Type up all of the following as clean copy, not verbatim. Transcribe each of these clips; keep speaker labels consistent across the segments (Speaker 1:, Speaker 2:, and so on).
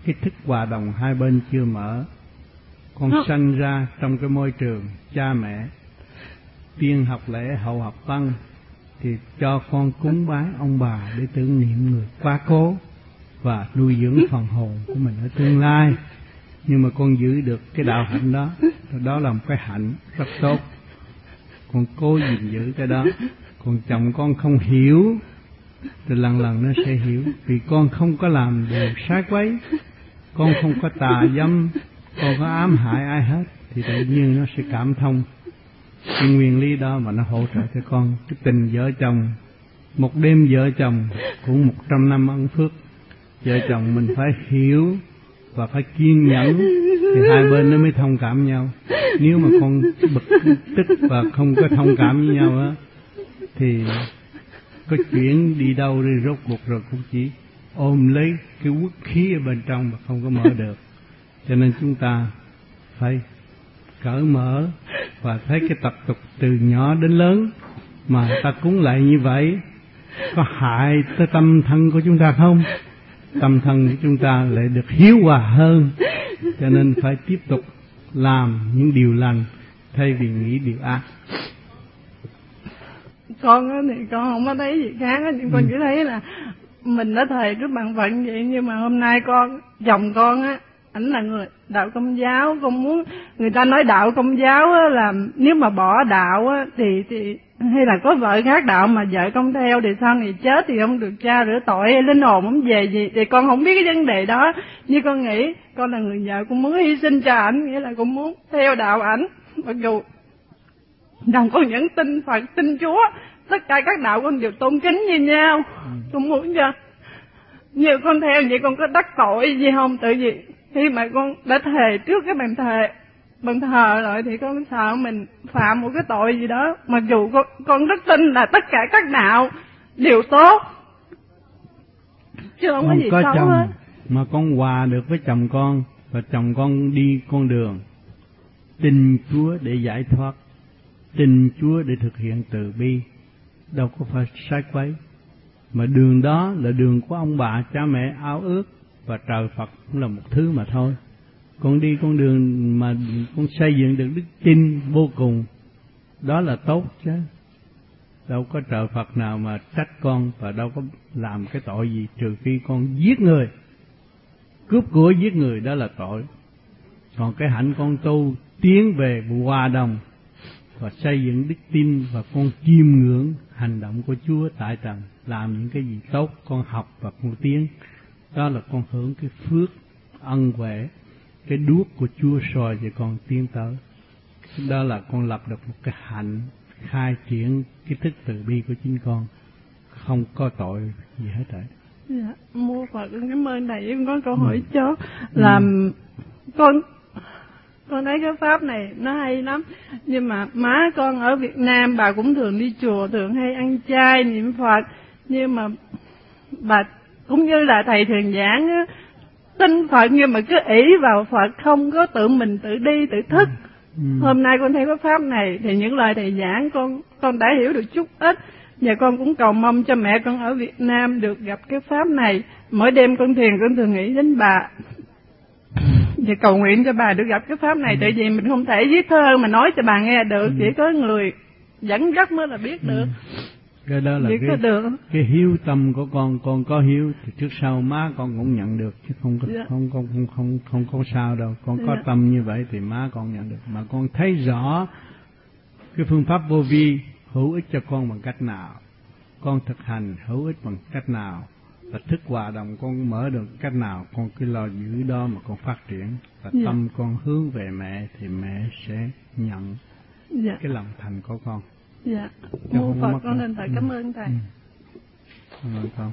Speaker 1: cái thức hòa đồng hai bên chưa mở. Con sanh ra trong cái môi trường cha mẹ, tiên học lễ hậu học văn, thì cho con cúng bái ông bà để tưởng niệm người quá cố và nuôi dưỡng phần hồn của mình ở tương lai. Nhưng mà con giữ được cái đạo hạnh đó, đó là một cái hạnh rất tốt. Con cố gìn giữ cái đó. Còn chồng con không hiểu, thì lần lần nó sẽ hiểu. Vì con không có làm điều sai quấy, con không có tà dâm, con có ám hại ai hết, thì tự nhiên nó sẽ cảm thông cái nguyên lý đó mà nó hỗ trợ cho con. Cái tình vợ chồng, một đêm vợ chồng cũng 100 năm ân phước. Vợ chồng mình phải hiểu và phải kiên nhẫn thì hai bên nó mới thông cảm nhau. Nếu mà con bực tức và không có thông cảm với nhau á, thì có chuyện đi đâu đi, rốt cuộc rồi cũng chỉ ôm lấy cái quốc khí ở bên trong mà không có mở được. Cho nên chúng ta phải cởi mở và thấy cái tập tục từ nhỏ đến lớn mà ta cúng lại như vậy có hại tới tâm thân của chúng ta không? Tâm thân của chúng ta lại được hiếu hòa hơn. Cho nên phải tiếp tục làm những điều lành thay vì nghĩ điều ác.
Speaker 2: Con thì con không có thấy gì khác, nhưng con chỉ thấy là mình đã thề trước bằng phận vậy. Nhưng mà hôm nay chồng con á, ảnh là người đạo Công giáo. Con muốn người ta nói đạo Công giáo á, là nếu mà bỏ đạo á, thì hay là có vợ khác đạo mà vợ không theo thì sau này chết thì không được cha rửa tội hay linh hồn không về gì. Thì con không biết cái vấn đề đó, nhưng con nghĩ con là người vợ, con muốn hy sinh cho ảnh, nghĩa là con muốn theo đạo ảnh. Mặc dù rằng con vẫn tin Phật, tin Chúa, tất cả các đạo con đều tôn kính như nhau. Con muốn cho nhiều con theo vậy con có đắc tội gì không? Tự vì khi mà con đã thề trước cái bàn thờ rồi thì con sợ mình phạm một cái tội gì đó. Mặc dù con rất tin là tất cả các đạo đều tốt, chứ không có gì xấu
Speaker 1: chồng
Speaker 2: hết.
Speaker 1: Mà con hòa được với chồng con, và chồng con đi con đường tin Chúa để giải thoát, tin Chúa để thực hiện từ bi, đâu có phải sai quấy. Mà đường đó là đường của ông bà cha mẹ ao ước, và trời Phật cũng là một thứ mà thôi. Con đi con đường mà con xây dựng được đức tin vô cùng, đó là tốt chứ. Đâu có trời Phật nào mà trách con, và đâu có làm cái tội gì, trừ khi con giết người, cướp của giết người, đó là tội. Còn cái hạnh con tu tiến về hòa đồng và xây dựng đức tin, và con chiêm ngưỡng hành động của Chúa tại trần, làm những cái gì tốt con học và con tiến, đó là con hưởng cái phước ân huệ, cái đuốc của Chúa soi cho con tiến tới. Đó là con lập được một cái hạnh khai triển cái thức từ bi của chính con, không có tội gì hết thảy.
Speaker 2: Dạ, mô Phật cảm ơn thầy. Em có câu hỏi cho là con thấy cái pháp này nó hay lắm, nhưng mà má con ở Việt Nam bà cũng thường đi chùa, thường hay ăn chay niệm Phật, nhưng mà bà cũng như là thầy thường giảng á, tin Phật nhưng mà cứ ỷ vào Phật, không có tự mình tự đi tự thức. Hôm nay con thấy cái pháp này thì những lời thầy giảng con đã hiểu được chút ít, và con cũng cầu mong cho mẹ con ở Việt Nam được gặp cái pháp này. Mỗi đêm con thiền con thường nghĩ đến bà và cầu nguyện cho bà được gặp cái pháp này. Tại vì mình không thể viết thơ mà nói cho bà nghe được, chỉ có người dẫn dắt mới là biết được.
Speaker 1: Cái đó là cái hiếu tâm của con có hiếu thì trước sau má con cũng nhận được, chứ không có không có sao đâu. Con có tâm như vậy thì má con nhận được. Mà con thấy rõ cái phương pháp vô vi hữu ích cho con bằng cách nào, con thực hành hữu ích bằng cách nào, và thức hòa đồng con mở được cách nào, con cứ lo giữ đó mà con phát triển. Và tâm con hướng về mẹ thì mẹ sẽ nhận cái lòng thành của con.
Speaker 2: Dạ, mô Phật con nên phải cảm ơn thầy.
Speaker 1: Cảm ơn con.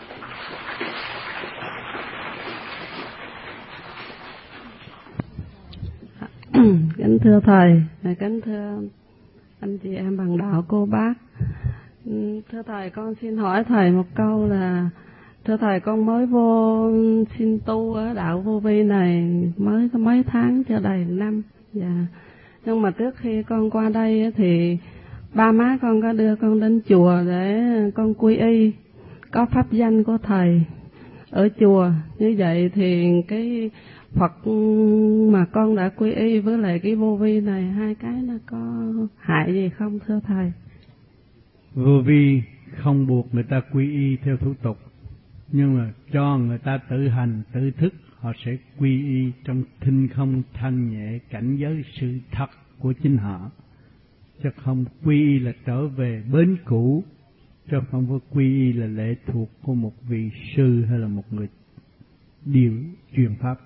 Speaker 3: Kính thưa thầy, kính thưa anh chị em bằng đạo cô bác. Thưa thầy, con xin hỏi thầy một câu là, thưa thầy, con mới vô xin tu ở đạo vô vi này mới có mấy tháng, chưa đầy năm. Nhưng mà trước khi con qua đây thì ba má con có đưa con đến chùa để con quy y, có pháp danh của thầy. ở chùa. Như vậy thì cái Phật mà con đã quy y với lại cái vô vi này, hai cái nó có hại gì không thưa thầy?
Speaker 1: Vô vi không buộc người ta quy y theo thủ tục, nhưng mà cho người ta tự hành tự thức, họ sẽ quy y trong thinh không thanh nhẹ cảnh giới sự thật của chính họ, chứ không quy y là trở về bến cũ, chứ không có quy y là lệ thuộc của một vị sư hay là một người điều truyền pháp.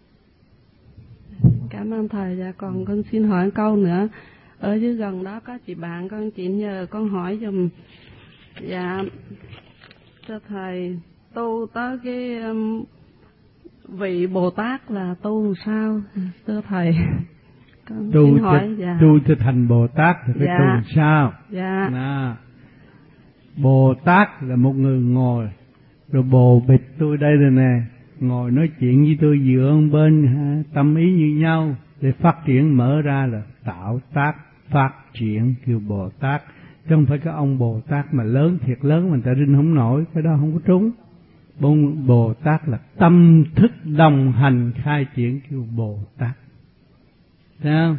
Speaker 3: Cảm ơn thầy. Dạ, còn con xin hỏi câu nữa. Ở dưới gần đó có chị bạn con, chị nhờ con hỏi giùm. Dạ thưa thầy, tu tới cái vị Bồ Tát là tu làm sao thưa thầy? Con xin hỏi. Dạ.
Speaker 1: Tu cho thành Bồ Tát thì phải
Speaker 3: dạ.
Speaker 1: tu làm sao?
Speaker 3: Dạ.
Speaker 1: Bồ Tát là một người ngồi rồi bồ bịch tôi đây rồi nè, ngồi nói chuyện với tôi dựa bên tâm ý như nhau để phát triển mở ra là tạo tác phát triển, kêu Bồ Tát. Chứ không phải cái ông Bồ Tát mà lớn thiệt lớn mà người ta rinh không nổi, cái đó không có trúng. Bồ Tát là tâm thức đồng hành khai triển, kêu Bồ Tát. Thấy không?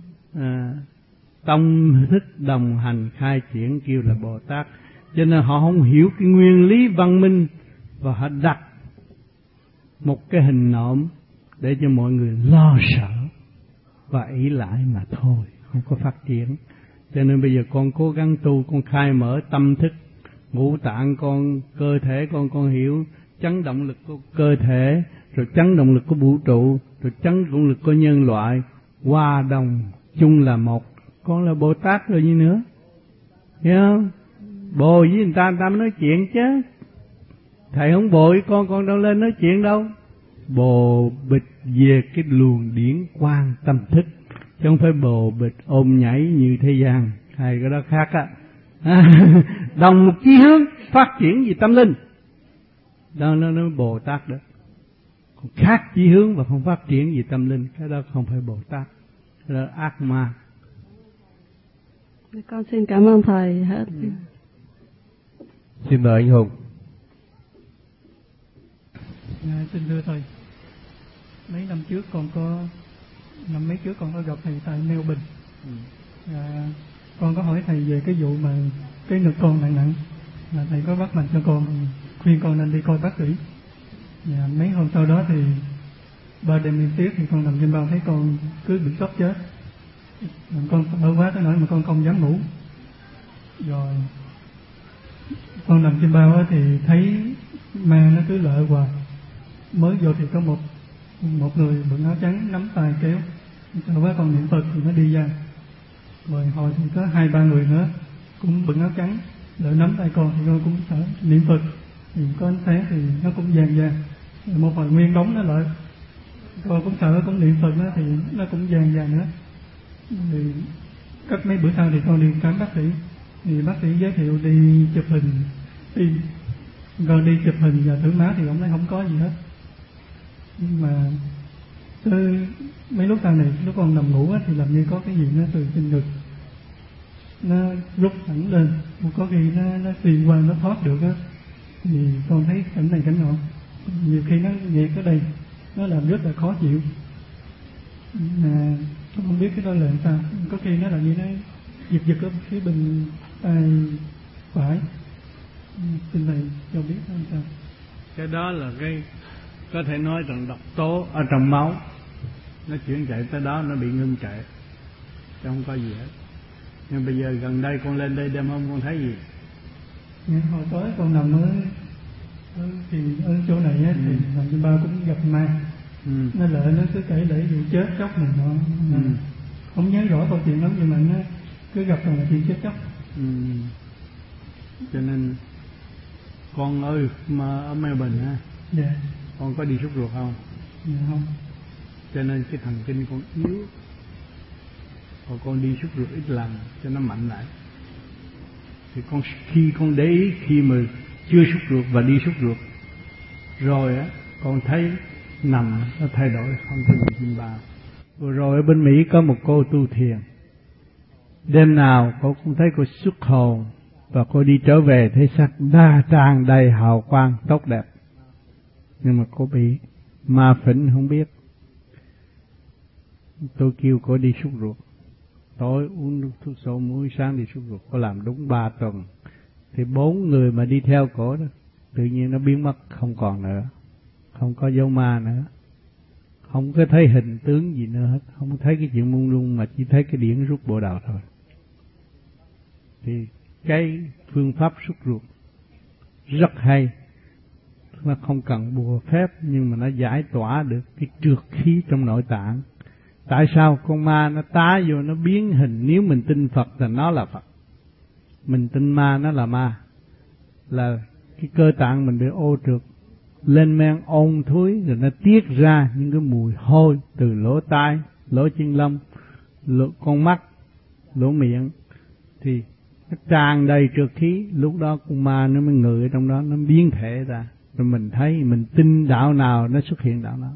Speaker 1: Tâm thức đồng hành khai triển kêu là Bồ Tát. Cho nên họ không hiểu cái nguyên lý văn minh, và họ đặt một cái hình nộm để cho mọi người lo sợ và ỷ lại mà thôi, không có phát triển. Cho nên bây giờ con cố gắng tu, con khai mở tâm thức, ngũ tạng con, cơ thể con hiểu chấn động lực của cơ thể, rồi chấn động lực của vũ trụ, rồi chấn động lực của nhân loại, hòa đồng chung là một. Con là Bồ Tát rồi như nữa, hiểu không? Bồ với người ta mới nói chuyện chứ. Thầy không bồ với con đâu lên nói chuyện đâu. Bồ bịch về cái luồng điển quang tâm thức, chứ không phải bồ bịch ôm nhảy như thế gian. Hai cái đó khác á. Đồng một chí hướng phát triển về tâm linh, đó nó Bồ Tát đó. Còn khác chí hướng và không phát triển về tâm linh, cái đó không phải Bồ Tát, cái đó ác ma.
Speaker 3: Con xin cảm ơn thầy hết.
Speaker 4: Xin mời anh Hùng.
Speaker 5: Xin thưa thầy, mấy năm trước con có gặp thầy tại Melbourne. Con có hỏi thầy về cái vụ mà cái ngực con nặng, là thầy có bắt mạch cho con, khuyên con nên đi coi bác sĩ. Mấy hôm sau đó thì 3 đêm liên tiếp thì con nằm trên bao thấy con cứ bị sốc chết. Con đau quá tới nỗi mà con không dám ngủ. Rồi con nằm trên bao thì thấy ma nó cứ lợ hoài. Mới vô thì có một người bận áo trắng nắm tay kéo, sau đó con niệm Phật thì nó đi ra. Rồi hồi thì có 2-3 người nữa cũng bận áo trắng đợi nắm tay con, thì con cũng sợ niệm Phật, thì có ánh sáng thì nó cũng vàng ra. Rồi một hồi nguyên đống nó lại, con cũng sợ, cũng niệm Phật nó thì nó cũng vàng ra nữa. Thì cách mấy bữa sau thì con đi khám bác sĩ, thì bác sĩ giới thiệu đi chụp hình tim. Con đi chụp hình và thử máu thì ông nói không có gì hết. Nhưng mà mấy lúc sau này, lúc con nằm ngủ thì làm như có cái gì nó từ trên ngực nó rút thẳng lên, có khi nó xuyên qua, nó thoát được á. Thì con thấy cảnh này cảnh nọ, nhiều khi nó nghẹt ở đây, nó làm rất là khó chịu. Mà con không biết cái đó là làm sao, có khi nó là như nó giật ở phía bên tay phải. Xin thầy cho biết làm sao.
Speaker 1: Cái đó là cái có thể nói rằng độc tố ở trong máu, nó chuyển chạy tới đó, nó bị ngưng chạy, chứ không có gì hết. Nhưng bây giờ gần đây con lên đây đêm hôm con thấy gì?
Speaker 5: Hồi tối con nằm ở chỗ này á, thì nằm trên bao cũng gặp ma. Nó lợi nó cứ kể để vụ chết chóc này nọ. Không nhớ rõ câu chuyện lắm, nhưng mà nó cứ gặp là chuyện chết chóc.
Speaker 1: Cho nên con ơi, mà ở Melbourne ha.
Speaker 5: Dạ.
Speaker 1: Con có đi súc ruột không?
Speaker 5: Dạ không.
Speaker 1: Cho nên cái thần kinh con yếu, còn con đi súc ruột ít lần cho nó mạnh lại. Thì khi con để ý, khi mà chưa súc ruột và đi súc ruột rồi á, con thấy nằm nó thay đổi, không có gì trên bao. Vừa rồi ở bên Mỹ có một cô tu thiền, đêm nào cô cũng thấy cô xuất hồn, và cô đi trở về thấy sắc đa tràn đầy hào quang tốt đẹp. nhưng mà cô bị ma phỉnh không biết. Tôi kêu cô đi súc ruột, tối uống thuốc sổ mũi, sáng đi súc ruột. Cô làm đúng 3 tuần thì 4 người mà đi theo cổ đó tự nhiên nó biến mất, không còn nữa, không có dấu ma nữa, không có thấy hình tướng gì nữa hết, không thấy cái chuyện mông lung, mà chỉ thấy cái điển rút bộ đầu thôi. Thì cái phương pháp súc ruột rất hay, nó không cần bùa phép, nhưng mà nó giải tỏa được cái trượt khí trong nội tạng. Tại sao con ma nó tá vô nó biến hình? Nếu mình tin Phật thì nó là Phật, mình tin ma nó là ma, là cái cơ tạng mình bị ô trượt, lên men ôn thối, rồi nó tiết ra những cái mùi hôi từ lỗ tai, lỗ chân lông, lỗ con mắt, lỗ miệng, thì nó tràn đầy trượt khí. Lúc đó con ma nó mới ngự ở trong đó, nó biến thể ra, rồi mình thấy, mình tin đạo nào nó xuất hiện đạo nào.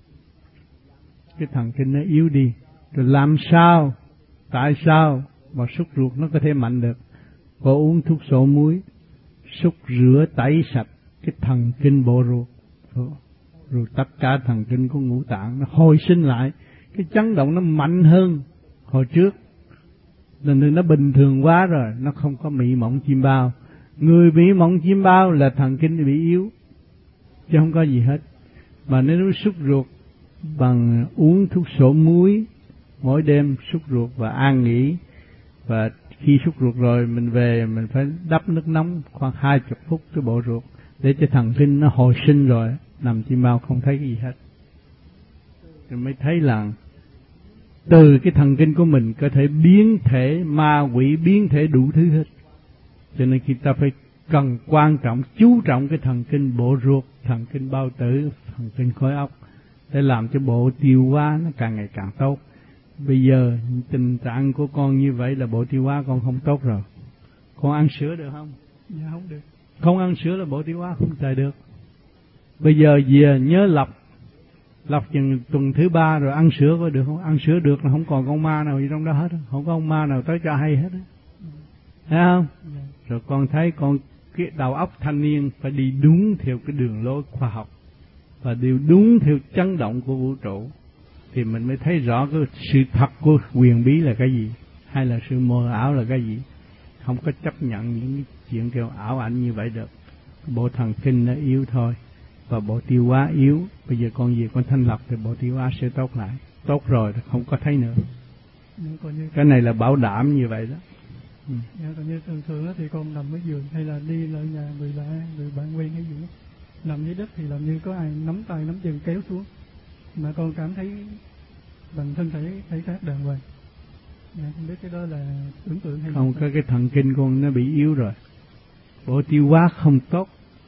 Speaker 1: Cái thần kinh nó yếu đi. Rồi làm sao, tại sao mà súc ruột nó có thể mạnh được? Có uống thuốc sổ muối, súc rửa tẩy sạch cái thần kinh bộ ruột, rồi tất cả thần kinh của ngũ tạng nó hồi sinh lại. Cái chấn động nó mạnh hơn hồi trước, nên nó bình thường quá rồi, nó không có mị mộng chim bao. Người bị mộng chim bao là thần kinh bị yếu, chứ không có gì hết. Mà nếu nó súc ruột bằng uống thuốc sổ muối, mỗi đêm súc ruột và an nghỉ, và khi súc ruột rồi mình về mình phải đắp nước nóng khoảng 20 phút cái bộ ruột để cho thần kinh nó hồi sinh, rồi nằm chim bao không thấy cái gì hết. Rồi mới thấy là từ cái thần kinh của mình có thể biến thể ma quỷ, biến thể đủ thứ hết. Cho nên khi ta phải cần quan trọng, chú trọng cái thần kinh bộ ruột, thần kinh bao tử, thần kinh khối óc, để làm cho bộ tiêu hóa nó càng ngày càng tốt. Bây giờ tình trạng của con như vậy là bộ tiêu hóa con không tốt rồi. Con ăn sữa được không?
Speaker 5: Dạ không được.
Speaker 1: Không ăn sữa là bộ tiêu hóa không chạy được. Bây giờ về nhớ lọc chừng tuần thứ 3 rồi ăn sữa có được không? Ăn sữa được là không còn con ma nào gì trong đó hết, không có con ma nào tới cho hay hết. Thấy không?
Speaker 5: Dạ.
Speaker 1: Rồi con thấy con cái đầu óc thanh niên phải đi đúng theo cái đường lối khoa học, và điều đúng theo chấn động của vũ trụ, thì mình mới thấy rõ cái sự thật của quyền bí là cái gì, hay là sự mơ ảo là cái gì. Không có chấp nhận những chuyện kêu ảo ảnh như vậy được. Bộ thần kinh nó yếu thôi, và bộ tiêu hóa yếu. Bây giờ con về con thanh lọc thì bộ tiêu hóa sẽ tốt lại. Tốt rồi thì không có thấy nữa. Cái này là bảo đảm như vậy đó.
Speaker 5: Còn như thường thì con nằm ở giường hay là đi lại nhà người bạn quen hay gì đó, nằm dưới đất thì làm như có ai nắm tay nắm chân kéo xuống, mà con cảm thấy bằng thân thể khác đàng hoàng. Không biết cái đó là tưởng tượng hay
Speaker 1: không? Cái thần kinh con nó bị yếu rồi, bộ tiêu hóa không tốt.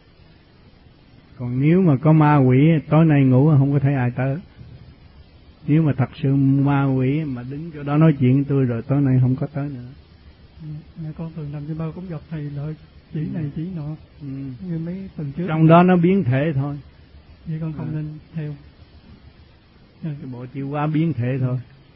Speaker 1: Còn nếu mà có ma quỷ tối nay ngủ không có thấy ai tới. Nếu mà thật sự ma quỷ mà đứng chỗ đó nói chuyện với tôi rồi tối nay không có tới nữa.
Speaker 5: Con thường nằm trên bao cũng gặp thầy lợi chỉ này chỉ nọ, như mấy tuần trước.
Speaker 1: Trong đó nó biến thể thôi,
Speaker 5: vậy con không nên theo.
Speaker 1: Cái bộ tiêu hóa biến thể thôi.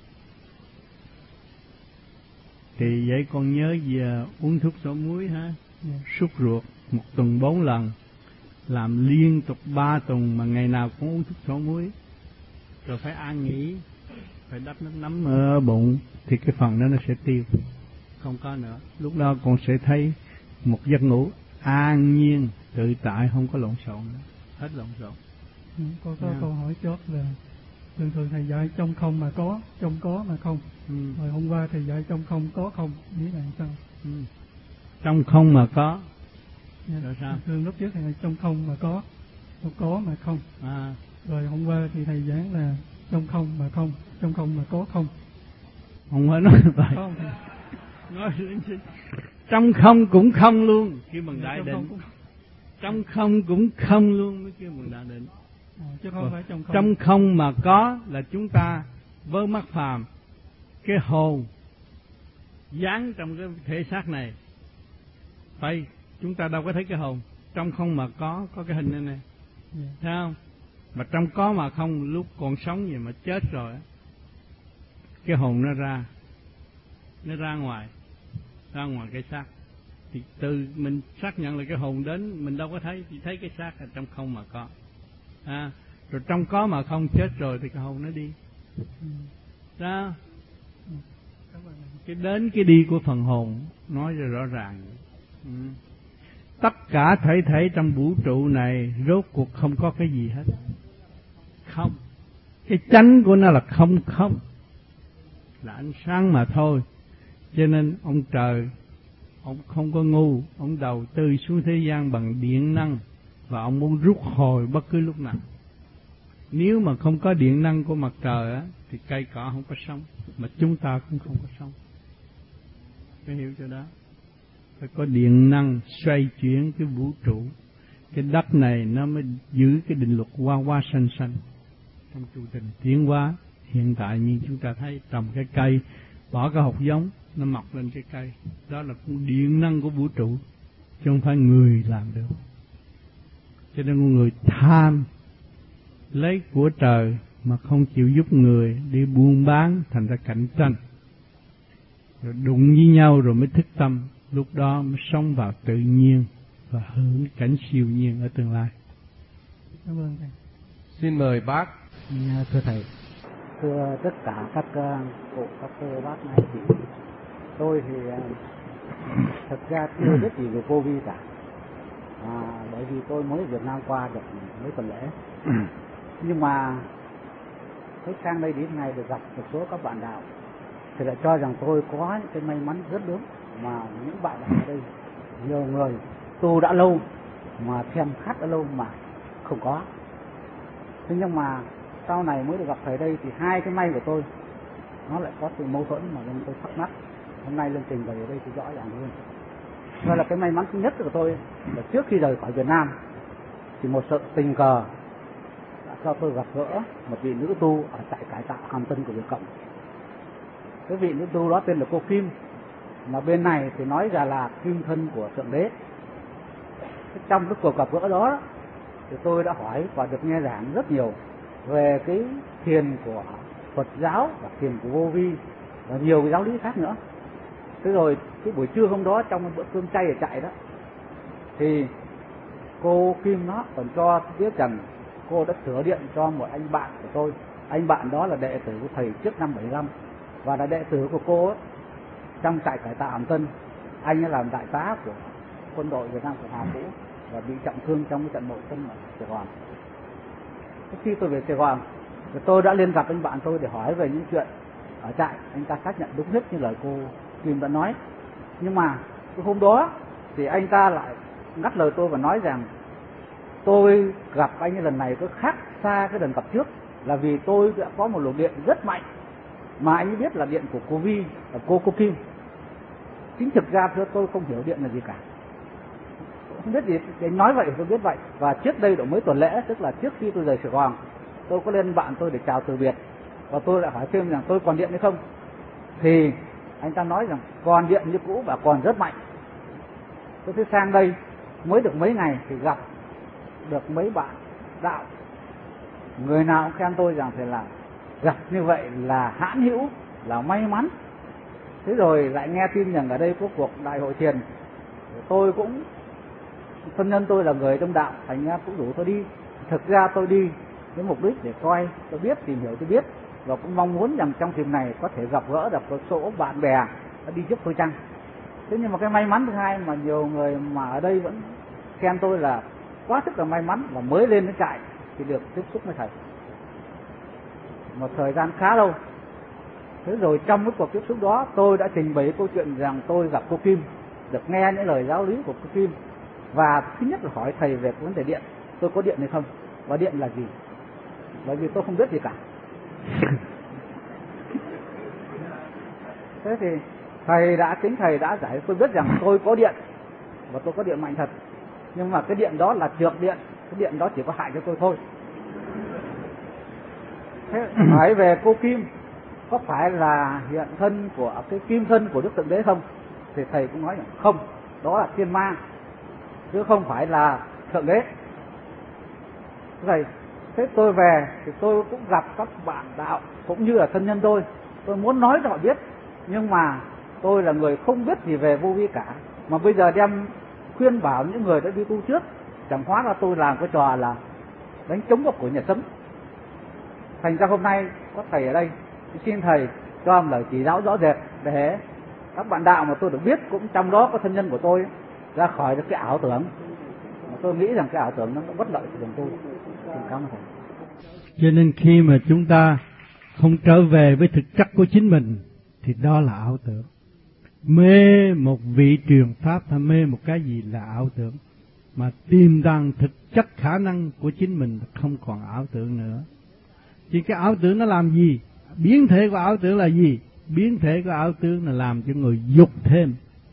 Speaker 1: Thì vậy con nhớ về uống thuốc sổ muối ha, súc ruột 1 tuần 4 lần, làm liên tục 3 tuần, mà ngày nào cũng uống thuốc sổ muối. Rồi phải an nghỉ, phải đắp nước nấm ở bụng, thì cái phần đó nó sẽ tiêu, không có nữa. Lúc đó con sẽ thấy một giấc ngủ an nhiên, tự tại, không có lộn xộn nữa, hết lộn xộn.
Speaker 5: Con có câu hỏi chót là thường thầy dạy trong không mà có, trong có mà không. Rồi hôm qua thầy dạy trong không có không, biết là sao?
Speaker 1: Trong không mà có. Rồi sao?
Speaker 5: Thường lúc trước thầy dạy trong không mà có mà không. Rồi hôm qua thì thầy giảng là trong không mà không, trong không mà có không.
Speaker 1: Không phải nói vậy. Nói trong không cũng không luôn, kêu bằng đại định. Trong không cũng không luôn mới kêu bằng đại định.
Speaker 5: Chứ không phải trong không.
Speaker 1: Trong không mà có là chúng ta với mắt phàm, cái hồn dán trong cái thể xác này. Phải, chúng ta đâu có thấy cái hồn. Trong không mà có cái hình này nè. Thấy không? Mà trong có mà không, lúc còn sống gì mà chết rồi, cái hồn nó ra ngoài cái xác. Thì từ mình xác nhận là cái hồn đến, mình đâu có thấy, chỉ thấy cái xác ở trong không mà có. Rồi trong có mà không, chết rồi thì cái hồn nó đi. Đó. Cái đến cái đi của phần hồn nói cho rõ ràng. Tất cả thể trong vũ trụ này rốt cuộc không có cái gì hết. Không. Cái chánh của nó là không, là ánh sáng mà thôi. Cho nên ông trời, ông không có ngu, ông đầu tư xuống thế gian bằng điện năng, và ông muốn rút hồi bất cứ lúc nào. Nếu mà không có điện năng của mặt trời á, thì cây cỏ không có sống, mà chúng ta cũng không có sống. Phải hiểu cho đó. Phải có điện năng xoay chuyển cái vũ trụ. Cái đất này nó mới giữ cái định luật hoa hoa xanh xanh. Trong chu trình tiến hóa hiện tại như chúng ta thấy, trồng cái cây, bỏ cái hạt giống, nó mọc lên cái cây. Đó là cũng điện năng của vũ trụ, chứ không phải người làm được. Cho nên con người tham lấy của trời mà không chịu giúp người, đi buôn bán, thành ra cạnh tranh, rồi đụng với nhau rồi mới thức tâm. Lúc đó mới sống vào tự nhiên và hưởng cảnh siêu nhiên ở tương lai.
Speaker 5: Cảm ơn thầy.
Speaker 4: Xin mời bác.
Speaker 6: Thưa thầy, thưa tất cả các cụ, các cô bác này, thì tôi thì thực ra chưa biết gì về Covid cả, bởi vì tôi mới Việt Nam qua được mấy tuần lễ. Nhưng mà tôi sang đây đến ngày được gặp một số các bạn đạo thì lại cho rằng tôi có những cái may mắn rất lớn, mà những bạn đạo ở đây nhiều người tu đã lâu mà thèm khát đã lâu mà không có. Thế nhưng mà sau này mới được gặp thầy đây thì hai cái may của tôi nó lại có sự mâu thuẫn, mà nên tôi thắc mắc. Hôm nay lên trình bày ở đây thì rõ ràng hơn. Đó là cái may mắn thứ nhất của tôi là trước khi rời khỏi Việt Nam thì một sự tình cờ đã cho tôi gặp gỡ một vị nữ tu ở trại cải tạo Hàm Tân của Việt Cộng. Cái vị nữ tu đó tên là cô Kim, mà bên này thì nói ra là kim thân của Thượng Đế. Trong cái cuộc gặp gỡ đó thì tôi đã hỏi và được nghe giảng rất nhiều về cái thiền của Phật giáo và thiền của Vô Vi và nhiều cái giáo lý khác nữa. Thế rồi cái buổi trưa hôm đó trong bữa cơm chay ở trại đó thì cô Kim nó còn cho biết rằng cô đã sửa điện cho một anh bạn của tôi. Anh bạn đó là đệ tử của thầy trước năm 75 và là đệ tử của cô ấy, trong trại cải tạo Hàm Tân. Anh ấy làm đại tá của quân đội Việt Nam Cộng hòa cũ và bị trọng thương trong cái trận nội quân ở Sài Gòn. Khi tôi về Sài Gòn thì tôi đã liên gặp anh bạn tôi để hỏi về những chuyện ở trại. Anh ta xác nhận đúng hết như lời cô Kim đã nói. Nhưng mà cái hôm đó thì anh ta lại ngắt lời tôi và nói rằng tôi gặp anh ấy lần này có khác xa cái lần gặp trước, là vì tôi đã có một luồng điện rất mạnh mà anh ấy biết là điện của cô Vi và cô Kim. Chính thực ra tôi không hiểu điện là gì cả, không biết gì. Anh nói vậy tôi biết vậy. Và trước đây độ mấy tuần lễ, tức là trước khi tôi rời Sài Gòn, tôi có lên bạn tôi để chào từ biệt và tôi lại hỏi thêm rằng tôi còn điện hay không. Thì anh ta nói rằng còn điện như cũ và còn rất mạnh. Tôi thấy sang đây mới được mấy ngày thì gặp được mấy bạn đạo, người nào cũng khen tôi rằng phải là gặp như vậy là hãn hữu, là may mắn. Thế rồi lại nghe tin rằng ở đây có cuộc đại hội thiền, tôi cũng, thân nhân tôi là người trong đạo, thành ra cũng rủ tôi đi. Thực ra tôi đi với mục đích để coi, tôi biết, tìm hiểu tôi biết, và cũng mong muốn rằng trong dịp này có thể gặp gỡ được một số bạn bè đi giúp tôi chăng. Thế nhưng mà cái may mắn thứ hai mà nhiều người mà ở đây vẫn khen tôi là quá sức là may mắn là mới lên cái trại thì được tiếp xúc với thầy một thời gian khá lâu. Thế rồi trong cái cuộc tiếp xúc đó tôi đã trình bày câu chuyện rằng tôi gặp cô Kim, được nghe những lời giáo lý của cô Kim, và thứ nhất là hỏi thầy về vấn đề điện, tôi có điện hay không và điện là gì, bởi vì tôi không biết gì cả. Thế thì chính thầy đã giải tôi biết rằng tôi có điện và tôi có điện mạnh thật, nhưng mà cái điện đó là trược điện, cái điện đó chỉ có hại cho tôi thôi. Thế hỏi về cô Kim có phải là hiện thân của cái kim thân của Đức Thượng Đế không, thì thầy cũng nói rằng không, đó là thiên ma chứ không phải là Thượng Đế. Thế tôi về thì tôi cũng gặp các bạn đạo cũng như là thân nhân tôi muốn nói cho họ biết, nhưng mà tôi là người không biết gì về vô vi cả, mà bây giờ đem khuyên bảo những người đã đi tu trước, chẳng hóa là tôi làm cái trò là đánh trống vào của nhà Sấm. Thành ra hôm nay có thầy ở đây, xin thầy cho lời chỉ giáo rõ rệt để các bạn đạo mà tôi được biết, cũng trong đó có thân nhân của tôi, ra khỏi được cái ảo tưởng. Mà tôi nghĩ rằng cái ảo tưởng nó bất lợi cho tôi. Xin cảm ơn thầy.
Speaker 1: Cho nên khi mà chúng ta không trở về với thực chất của chính mình thì đó là ảo tưởng. Mê một vị truyền pháp hay mê một cái gì là ảo tưởng. Mà tìm rằng thực chất khả năng của chính mình không còn ảo tưởng nữa. Chỉ cái ảo tưởng nó làm gì? Biến thể của ảo tưởng là gì? Biến thể của ảo tưởng là làm cho người dục thêm,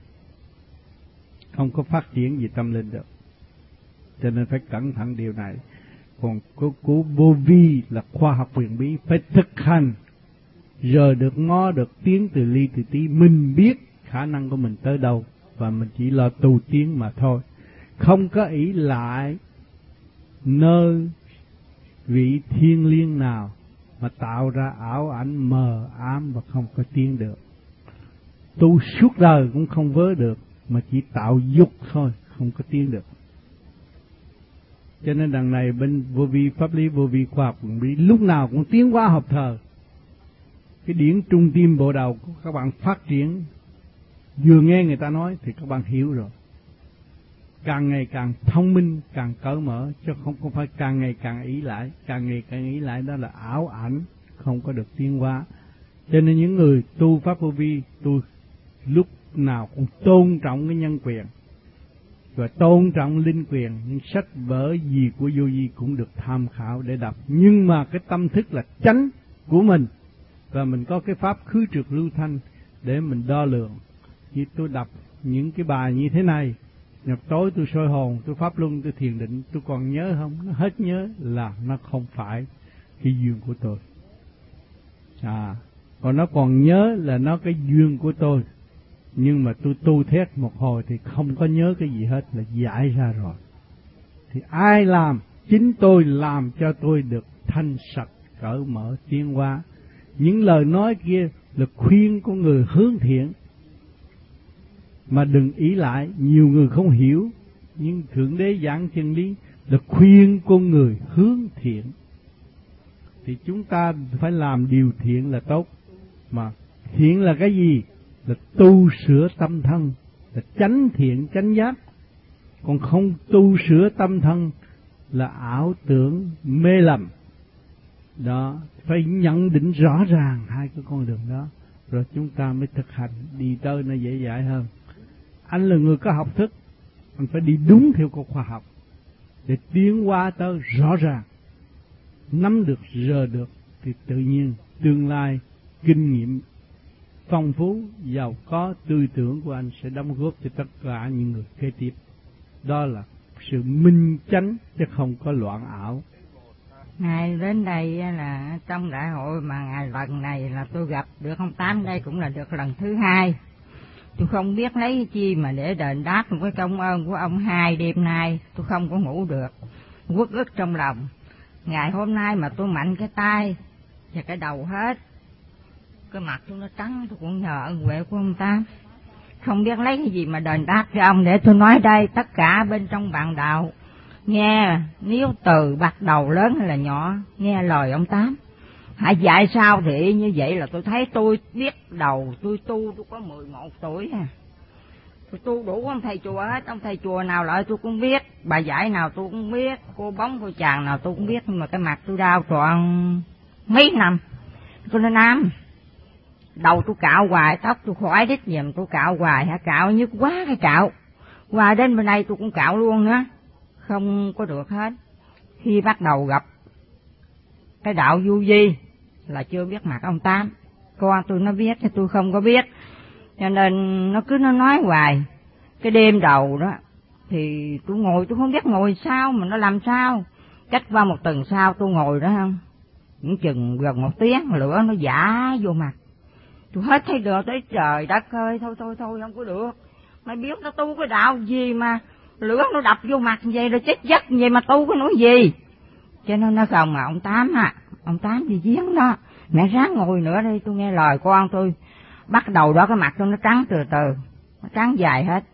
Speaker 1: không có phát triển gì tâm linh được. Cho nên phải cẩn thận điều này. Còn của vô vi là khoa học huyền bí, phải thực hành, giờ được ngó được tiến từ ly từ tí. Mình biết khả năng của mình tới đâu và mình chỉ lo tu tiến mà thôi. Không có ỷ lại nơi vị thiên liêng nào mà tạo ra ảo ảnh mờ ám và không có tiến được. Tu suốt đời cũng không vớ được, mà chỉ tạo dục thôi, không có tiến được. Cho nên đằng này bên vô vi pháp lý, vô vi khoa học huyền bí lúc nào cũng tiến hóa hợp thờ. Cái điển trung tim bộ đầu của các bạn phát triển, vừa nghe người ta nói thì các bạn hiểu rồi. Càng ngày càng thông minh, càng cởi mở, chứ không phải càng ngày càng ý lại. Càng ngày càng ý lại đó là ảo ảnh, không có được tiến hóa. Cho nên những người tu pháp vô vi, tôi lúc nào cũng tôn trọng cái nhân quyền và tôn trọng linh quyền. Những sách vở gì của vô vi cũng được tham khảo để đọc, nhưng mà cái tâm thức là chánh của mình, và mình có cái pháp khứ trượt lưu thanh để mình đo lường. Như tôi đọc những cái bài như thế này, nhập tối tôi soi hồn, tôi pháp luân, tôi thiền định, tôi còn nhớ không? Nó hết nhớ là nó không phải cái duyên của tôi. Còn nó còn nhớ là nó cái duyên của tôi. Nhưng mà tôi tu thét một hồi thì không có nhớ cái gì hết, là giải ra rồi. Thì ai làm? Chính tôi làm cho tôi được thanh sạch, cởi mở, tiến hóa. Những lời nói kia là khuyên của người hướng thiện, mà đừng ý lại. Nhiều người không hiểu, nhưng Thượng Đế giảng chân lý là khuyên con người hướng thiện. Thì chúng ta phải làm điều thiện là tốt. Mà thiện là cái gì? Là tu sửa tâm thân, là chánh thiện chánh giác. Còn không tu sửa tâm thân là ảo tưởng mê lầm. Đó, phải nhận định rõ ràng hai cái con đường đó, rồi chúng ta mới thực hành, đi tới nó dễ dãi hơn. Anh là người có học thức, anh phải đi đúng theo câu khoa học để tiến qua tới rõ ràng, nắm được, rờ được, thì tự nhiên tương lai kinh nghiệm phong phú, giàu có, tư tưởng của anh sẽ đóng góp cho tất cả những người kế tiếp. Đó là sự minh chánh chứ không có loạn ảo.
Speaker 4: Ngài đến đây là trong đại hội mà ngài lần này là tôi gặp được ông Tám, đây cũng là được lần thứ hai. Tôi không biết lấy cái chi mà để đền đáp một cái công ơn của ông hai. Đêm nay tôi không có ngủ được, uất ức trong lòng. Ngày hôm nay mà tôi mạnh cái tay và cái đầu hết, cái mặt tôi nó trắng, tôi cũng nhờ ơn huệ của ông Tám. Không biết lấy cái gì mà đền đáp cho ông để tôi nói đây. Tất cả bên trong bạn đạo nghe, nếu từ bắt đầu lớn hay là nhỏ, nghe lời ông Tám. Hãy dạy sao thì như vậy là tôi thấy tôi biết đầu tôi tu, tôi có 11 tuổi à. Tôi tu đủ ông thầy chùa hết, ông thầy chùa nào lại tôi cũng biết, bà dạy nào tôi cũng biết, cô bóng cô chàng nào tôi cũng biết, nhưng mà cái mặt tôi đau trọn mấy năm. Tôi nên ám, đầu tôi cạo hoài, tóc tôi khỏi đít gì mà tôi cạo hoài, cạo nhức quá cái cạo. Qua đến bên đây tôi cũng cạo luôn nữa, không có được hết. Khi bắt đầu gặp cái đạo vô vi là chưa biết mặt ông Tám. Con tôi nó biết chứ tôi không có biết, cho nên nó cứ nó nói hoài. Cái đêm đầu đó thì tôi ngồi, tôi không biết ngồi sao mà nó làm sao. Cách qua một tuần sau tôi ngồi đó không, cũng chừng gần 1 tiếng lửa nó giả vô mặt. Tôi hết thấy được, tới trời đất ơi, thôi không có được. Mày biết nó tu cái đạo gì mà lửa nó đập vô mặt vậy, rồi chết giấc vậy mà tu cái nói gì. Cho nên nó không mà ông Tám ông Tám đi giếng đó, mẹ ráng ngồi nữa đi, tôi nghe lời con tôi. Bắt đầu đó cái mặt tôi nó trắng từ từ, nó trắng dài hết.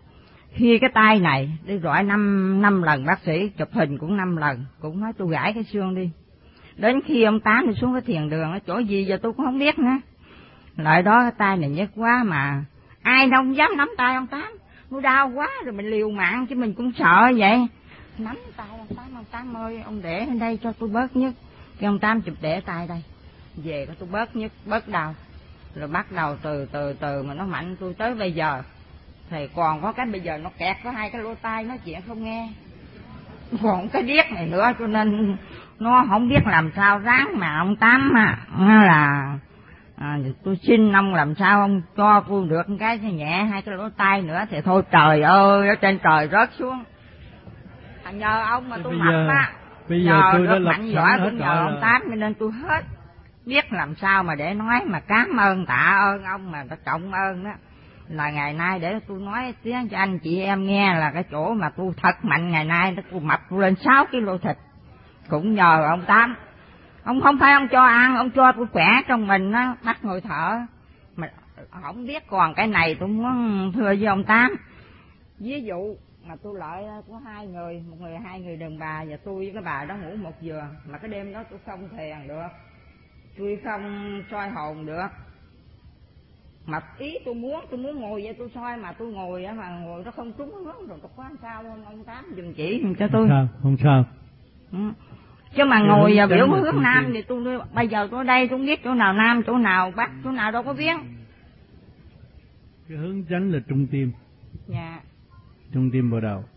Speaker 4: Khi cái tay này đi gọi 5 lần bác sĩ, chụp hình cũng 5 lần, cũng nói tôi gãi cái xương đi. Đến khi ông Tám đi xuống cái thiền đường, ở chỗ gì giờ tôi cũng không biết nữa. Lại đó cái tay này nhức quá mà ai đâu dám nắm tay ông Tám, nó đau quá rồi mình liều mạng chứ mình cũng sợ vậy. Nắm tay ông Tám ơi, ông để lên đây cho tôi bớt nhức. Cái ông Tám chụp để tay đây, về cho tôi bớt nhức, bớt đau. Rồi bắt đầu từ mà nó mạnh tôi tới bây giờ. Thì còn có cái bây giờ nó kẹt có 2 cái lỗ tai nói chuyện không nghe. Còn cái điếc này nữa cho nên nó không biết làm sao ráng mà ông Tám là tôi xin ông làm sao ông cho tôi được cái nhẹ 2 cái lỗ tai nữa thì thôi trời ơi ở trên trời rớt xuống. Nhờ ông mà tôi mập á.
Speaker 1: Bây giờ tôi đã lập
Speaker 4: mạnh giỏi cũng nhờ ông Tám cho nên tôi hết biết làm sao mà để nói mà cảm ơn tạ ơn ông mà trọng ơn đó. Là ngày nay để tôi nói tiếng cho anh chị em nghe là cái chỗ mà tôi thật mạnh ngày nay tôi mập tôi lên 6 kg thịt cũng nhờ ông Tám. Ông không phải ông cho ăn, ông cho tôi khỏe trong mình á, bắt ngồi thở mà không biết. Còn cái này tôi muốn thưa với ông Tám, ví dụ mà tôi lợi có 2 người, một người 2 người đàn bà và tôi với cái bà đó ngủ một giường, mà cái đêm đó tôi không thiền được, tôi không soi hồn được. Mà ý tôi muốn ngồi vậy tôi soi mà tôi ngồi á mà ngồi nó không trúng hướng rồi tôi có làm sao không ông Tám dùm chỉ cho tôi.
Speaker 1: Không sao.
Speaker 4: Chứ mà ngồi vào biểu hướng nam thì tôi bây giờ tôi ở đây tôi biết chỗ nào nam chỗ nào bắc chỗ nào đâu có biết.
Speaker 1: Cái hướng chánh là trung tim.
Speaker 4: Dạ.
Speaker 1: Trung tim vào đầu.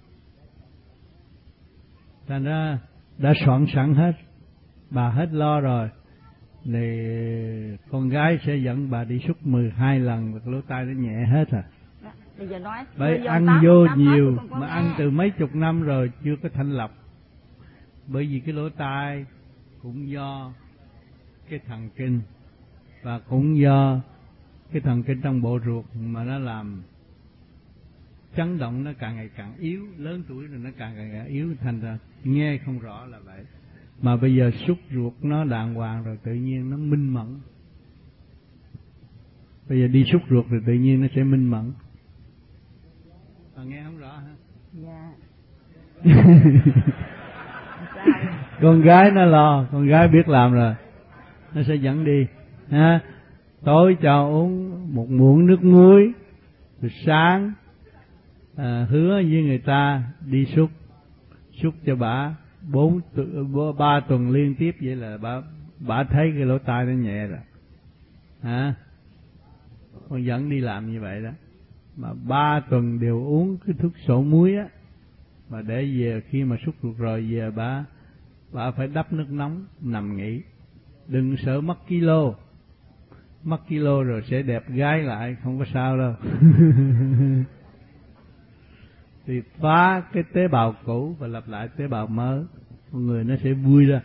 Speaker 1: Thành ra đã soạn sẵn hết, bà hết lo rồi. Thì con gái sẽ dẫn bà đi xúc 12 lần, lỗ tai nó nhẹ hết à.
Speaker 4: Bây giờ nói
Speaker 1: bởi ăn vô nhiều mà ăn từ mấy chục năm rồi chưa có thanh lọc. Bởi vì cái lỗ tai cũng do cái thần kinh và cũng do cái thần kinh trong bộ ruột mà nó làm chấn động, nó càng ngày càng yếu, lớn tuổi rồi nó càng ngày càng yếu, thành ra nghe không rõ là vậy. Mà bây giờ xúc ruột nó đàng hoàng rồi tự nhiên nó minh mẫn. Bây giờ đi xúc ruột rồi tự nhiên nó sẽ minh mẫn. Nghe không rõ hả?
Speaker 4: Dạ.
Speaker 1: Con gái nó lo, con gái biết làm rồi, nó sẽ dẫn đi. Ha? Tối cho uống một muỗng nước muối, rồi sáng hứa với người ta đi xúc cho bả 3 tuần liên tiếp, vậy là bả thấy cái lỗ tai nó nhẹ rồi. Hả? Con dẫn đi làm như vậy đó. Mà 3 tuần đều uống cái thuốc sổ muối á, mà để về khi mà xúc ruột rồi về bà phải đắp nước nóng nằm nghỉ. Đừng sợ mất kilo rồi sẽ đẹp gái lại, không có sao đâu. Thì phá cái tế bào cũ và lập lại tế bào mới, con người nó sẽ vui ra.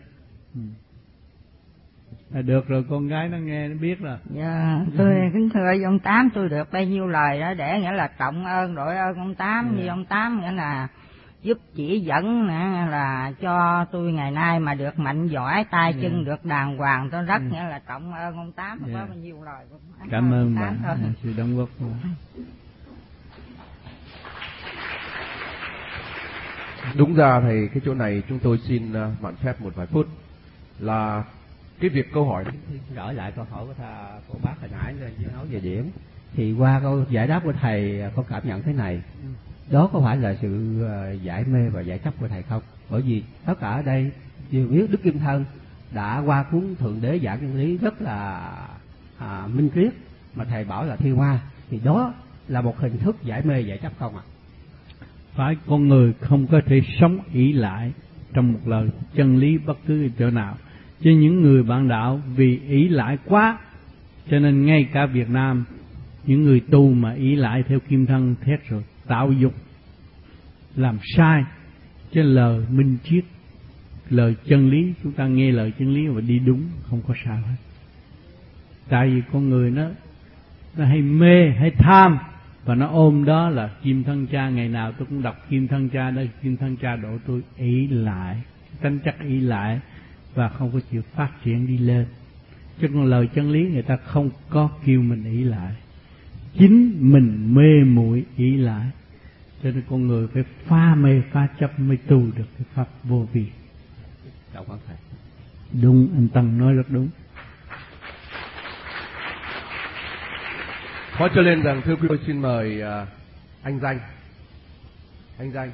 Speaker 1: Được rồi, con gái nó nghe nó biết rồi.
Speaker 4: Dạ, tôi kính thưa ông Tám, tôi được bao nhiêu lời đó để nghĩa là trọng ơn đội ơn ông Tám. Như ông Tám nghĩa là giúp chỉ dẫn là cho tôi ngày nay mà được mạnh giỏi, tay chân được đàng hoàng, tôi rất nghĩa là trọng ơn ông Tám. Có bao nhiêu lời.
Speaker 1: Cảm ơn bạn sự đóng góp.
Speaker 7: Đúng ra thì cái chỗ này chúng tôi xin mạn phép một vài phút là cái việc câu hỏi.
Speaker 8: Trở lại câu hỏi của bác hồi nãy lên nói về điểm, thì qua câu giải đáp của thầy con cảm nhận thế này, đó có phải là sự giải mê và giải chấp của thầy không? Bởi vì tất cả ở đây đều biết Đức Kim Thân đã qua cuốn Thượng Đế giảng chân lý rất là minh triết, mà thầy bảo là thi hoa, thì đó là một hình thức giải mê giải chấp không ạ?
Speaker 1: Phải, con người không có thể sống ỷ lại trong một lời chân lý bất cứ chỗ nào. Chứ những người bạn đạo vì ỷ lại quá, cho nên ngay cả Việt Nam những người tu mà ỷ lại theo Kim Thân thét rồi tạo dục làm sai. Chứ lời minh triết, lời chân lý, chúng ta nghe lời chân lý và đi đúng, không có sao hết. Tại vì con người nó hay mê, hay tham, và nó ôm đó là Kim Thân Cha. Ngày nào tôi cũng đọc Kim Thân Cha, đây Kim Thân Cha độ tôi ỷ lại, tranh chắc ỷ lại, và không có chịu phát triển đi lên. Chứ còn lời chân lý người ta không có kêu mình ỷ lại, chính mình mê muội ỷ lại. Cho nên con người phải phá mê phá chấp mới tu được cái pháp vô vi.
Speaker 8: Cảm ơn thầy.
Speaker 1: Đúng, anh Tăng nói rất đúng.
Speaker 7: Phó cho lên rằng thưa quý vị, xin mời anh Danh. Anh Danh.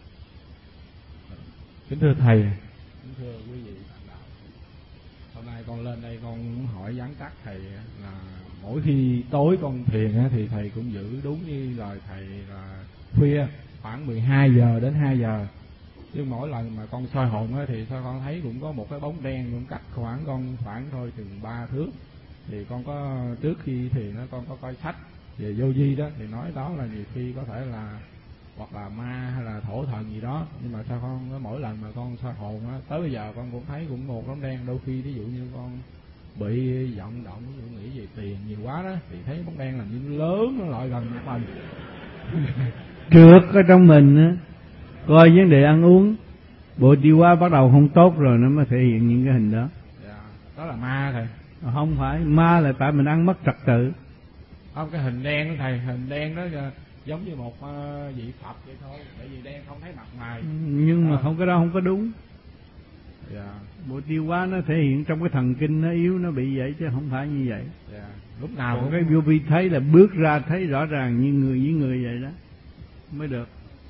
Speaker 9: Kính thưa thầy, kính thưa quý vị bạn đạo. Hôm nay con lên đây con muốn hỏi vắn tắt thầy là mỗi khi tối con thiền thì thầy cũng giữ đúng như lời thầy là khuya khoảng 12 giờ đến 2 giờ. Nhưng mỗi lần mà con soi hồn thì sao con thấy cũng có một cái bóng đen cũng cách con khoảng thôi chừng 3 thước. Thì con có trước khi thì nó con có coi sách về vô vi đó thì nói đó là nhiều khi có thể là hoặc là ma hay là thổ thần gì đó, nhưng mà sao con mỗi lần mà con soi hồn á tới bây giờ con cũng thấy cũng một bóng đen. Đôi khi ví dụ như con bị vọng động, ví dụ nghĩ về tiền nhiều quá đó thì thấy bóng đen là như lớn nó lại gần mặt mình.
Speaker 1: Trước ở trong mình á, coi vấn đề ăn uống, bộ tiêu hóa bắt đầu không tốt rồi nó mới thể hiện những cái hình đó.
Speaker 9: Dạ, đó là ma thầy.
Speaker 1: Không phải, ma là tại mình ăn mất trật tự.
Speaker 9: Không, cái hình đen đó thầy, hình đen đó giống như một vị Phật vậy thôi, tại vì đen không thấy mặt mày.
Speaker 1: Nhưng mà không, cái đó không có đúng.
Speaker 9: Dạ.
Speaker 1: Bộ tiêu hóa nó thể hiện trong cái thần kinh nó yếu, nó bị vậy chứ không phải như vậy.
Speaker 9: Dạ. Lúc nào
Speaker 1: còn
Speaker 9: cũng
Speaker 1: cái vô vi thấy là bước ra thấy rõ ràng như người với người vậy đó mới được.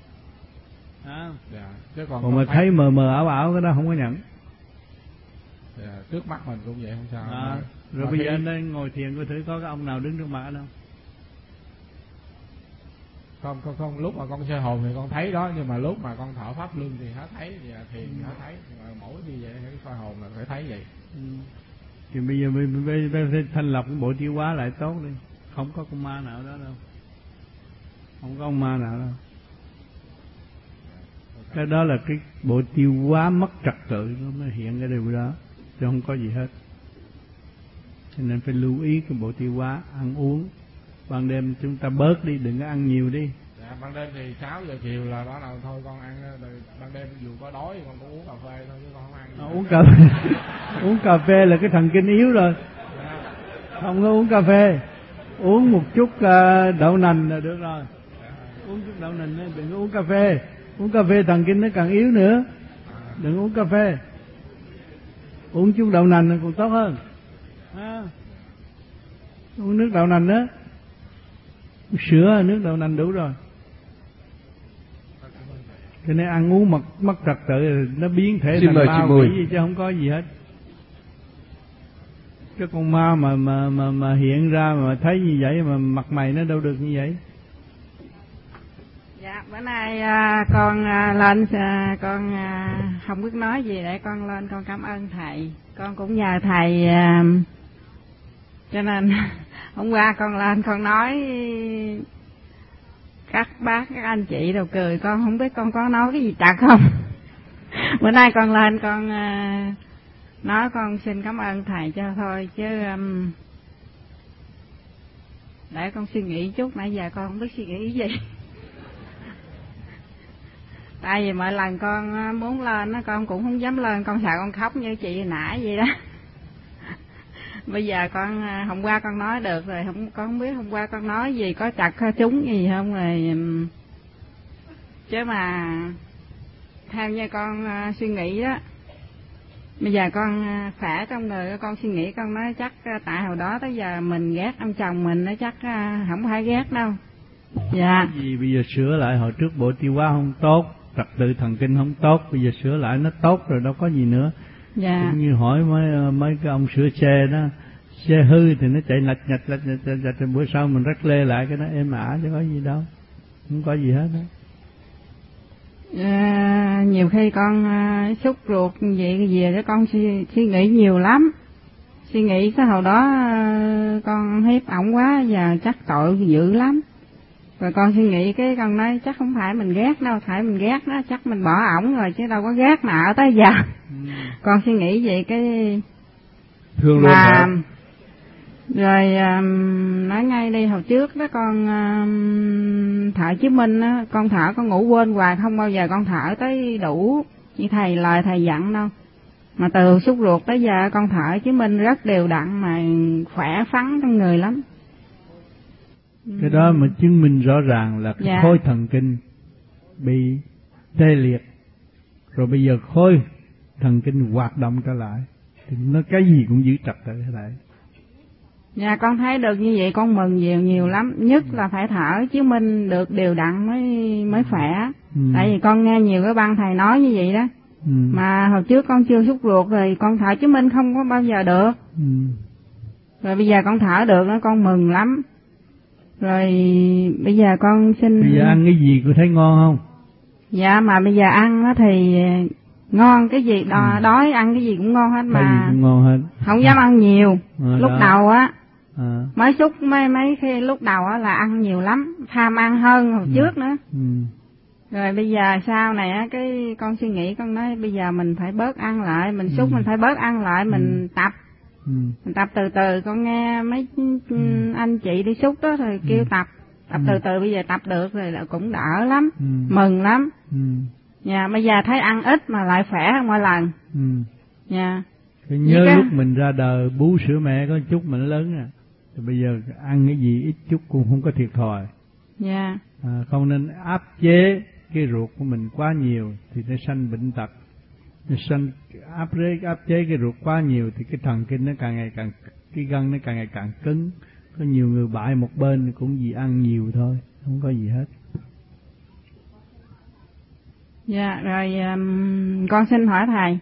Speaker 9: Dạ. Chứ
Speaker 1: còn mà thấy mờ mờ ảo ảo cái đó không có nhận.
Speaker 9: Dạ. Trước mắt mình cũng vậy không sao.
Speaker 1: Rồi bây giờ anh đang ngồi thiền coi thử có cái ông nào đứng trước mặt đâu.
Speaker 9: Không, lúc mà con soi hồn thì con thấy đó, nhưng mà lúc mà con thở pháp luân thì hết thấy, và thiền thì hết thấy, nhưng mà mỗi như vậy cái soi hồn là phải thấy vậy.
Speaker 1: Thì bây giờ phải thanh lọc cái bộ tiêu hóa lại tốt đi, không có con ma nào đó đâu, không có ông ma nào đâu. Cái đó là cái bộ tiêu hóa mất trật tự nó mới hiện cái điều đó, chứ không có gì hết. Cho nên phải lưu ý cái bộ tiêu hóa, ăn uống. Ban đêm chúng ta bớt đi, đừng có ăn nhiều đi.
Speaker 9: Dạ, ban đêm thì 6 giờ chiều là đó nào thôi con ăn, rồi ban đêm dù có đói thì con cũng uống cà phê thôi chứ con không ăn.
Speaker 1: Uống cà phê. Uống cà phê là cái thần kinh yếu rồi.
Speaker 9: Dạ.
Speaker 1: Không có uống cà phê. Uống một chút đậu nành là được rồi. Uống chút đậu nành đó, đừng có uống cà phê. Uống cà phê thần kinh nó càng yếu nữa. Đừng uống cà phê. Uống chút đậu nành còn tốt hơn. Uống nước đậu nành đó. Sữa, nước đậu nành đủ rồi. Cho nên ăn uống mất trật tự nó biến thể thành ma quỷ gì chứ không có gì hết. Cái con ma mà hiện ra mà thấy như vậy mà mặt mày nó đâu được như vậy.
Speaker 4: Dạ, bữa nay con lên con không biết nói gì để con lên con cảm ơn thầy. Con cũng nhờ thầy cho nên hôm qua con lên con nói các bác các anh chị đều cười, con không biết con có nói cái gì chặt không. Bữa nay con lên con nói con xin cảm ơn thầy cho thôi, chứ để con suy nghĩ chút, nãy giờ con không biết suy nghĩ gì. Tại vì mỗi lần con muốn lên con cũng không dám lên, con sợ con khóc như chị hồi nãy vậy đó. Bây giờ con hôm qua con nói được rồi, con không biết hôm qua con nói gì có chặt có trúng gì không rồi, chứ mà theo như con suy nghĩ đó, bây giờ con khỏe trong người, con suy nghĩ con nói chắc tại hồi đó tới giờ mình ghét ông chồng mình, nó chắc không phải ghét đâu. Dạ.
Speaker 1: Vì bây giờ sửa lại, hồi trước bộ tiêu hóa không tốt, trật tự thần kinh không tốt, bây giờ sửa lại nó tốt rồi, đâu có gì nữa.
Speaker 4: Dạ.
Speaker 1: Cũng như hỏi mấy cái ông sửa xe đó, xe hư thì nó chạy lạch nhạch, bữa sau mình rắc lê lại cái nó êm ả chứ có gì đâu, không có gì hết đó.
Speaker 4: Nhiều khi con sốt ruột vậy về đó con suy nghĩ nhiều lắm, suy nghĩ cái hồi đó con hiếp ổng quá, giờ chắc tội dữ lắm. Rồi con suy nghĩ cái con nói chắc không phải mình ghét đâu, phải mình ghét đó chắc mình bỏ ổng rồi chứ đâu có ghét nào tới giờ. Con suy nghĩ vậy cái
Speaker 7: thương luôn hả?
Speaker 4: Rồi nói ngay đi, hồi trước đó con thở Chí Minh á, con thở con ngủ quên hoài, không bao giờ con thở tới đủ như thầy lời thầy dặn đâu. Mà từ sốt ruột tới giờ con thở Chí Minh rất đều đặn mà khỏe phắn trong người lắm.
Speaker 1: Cái đó mà chứng minh rõ ràng là cái khối thần kinh bị tê liệt, rồi bây giờ khối thần kinh hoạt động trở lại, thì nó cái gì cũng giữ trật trở lại.
Speaker 10: Dạ con thấy được như vậy con mừng nhiều lắm, nhất là phải thở chứ Minh được đều đặn mới khỏe. Tại vì con nghe nhiều cái băng thầy nói như vậy đó. Mà hồi trước con chưa xúc ruột rồi con thở chứ Minh không có bao giờ được. Rồi bây giờ con thở được đó, con mừng lắm. Rồi bây giờ con xin...
Speaker 1: Bây giờ ăn cái gì cô thấy ngon không?
Speaker 10: Dạ mà bây giờ ăn đó thì ngon, cái gì đói ăn cái gì cũng ngon hết, mà
Speaker 1: cái gì cũng ngon hết.
Speaker 10: Không dám ăn nhiều. Lúc
Speaker 1: đó.
Speaker 10: đầu á mới xúc mấy khi lúc đầu á là ăn nhiều lắm, tham ăn hơn hồi trước nữa. Rồi bây giờ sau này á cái con suy nghĩ, con nói bây giờ mình phải bớt ăn lại, mình xúc mình phải bớt ăn lại, mình tập. Mình tập từ từ, con nghe mấy anh chị đi xúc đó rồi kêu tập từ từ, bây giờ tập được rồi là cũng đỡ lắm, mừng lắm. Dạ, bây giờ thấy ăn ít mà lại khỏe hơn mỗi lần. Dạ.
Speaker 1: Tôi nhớ lúc mình ra đời bú sữa mẹ có chút mình lớn à, thì bây giờ ăn cái gì ít chút cũng không có thiệt thòi.
Speaker 10: Dạ.
Speaker 1: Không nên áp chế cái ruột của mình quá nhiều thì nó sanh bệnh tật. Nó sanh áp chế cái ruột quá nhiều thì cái thần kinh nó càng ngày càng, cái gân nó càng ngày càng cứng. Có nhiều người bại một bên cũng vì ăn nhiều thôi, không có gì hết.
Speaker 10: Dạ, rồi con xin hỏi thầy,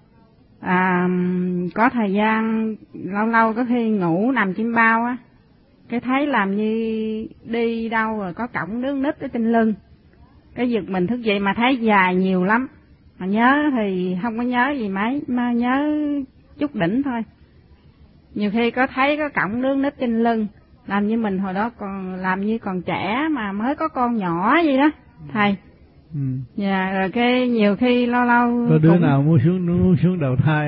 Speaker 10: có thời gian lâu lâu có khi ngủ nằm chim bao á, cái thấy làm như đi đâu rồi có cọng nước nít ở trên lưng, cái giật mình thức dậy mà thấy dài nhiều lắm, mà nhớ thì không có nhớ gì mấy, mà nhớ chút đỉnh thôi. Nhiều khi có thấy có cọng nước nít trên lưng, làm như mình hồi đó còn làm như còn trẻ mà mới có con nhỏ vậy đó thầy. Dạ, rồi cái nhiều khi lâu lâu
Speaker 1: có đứa nào muốn xuống đầu thai.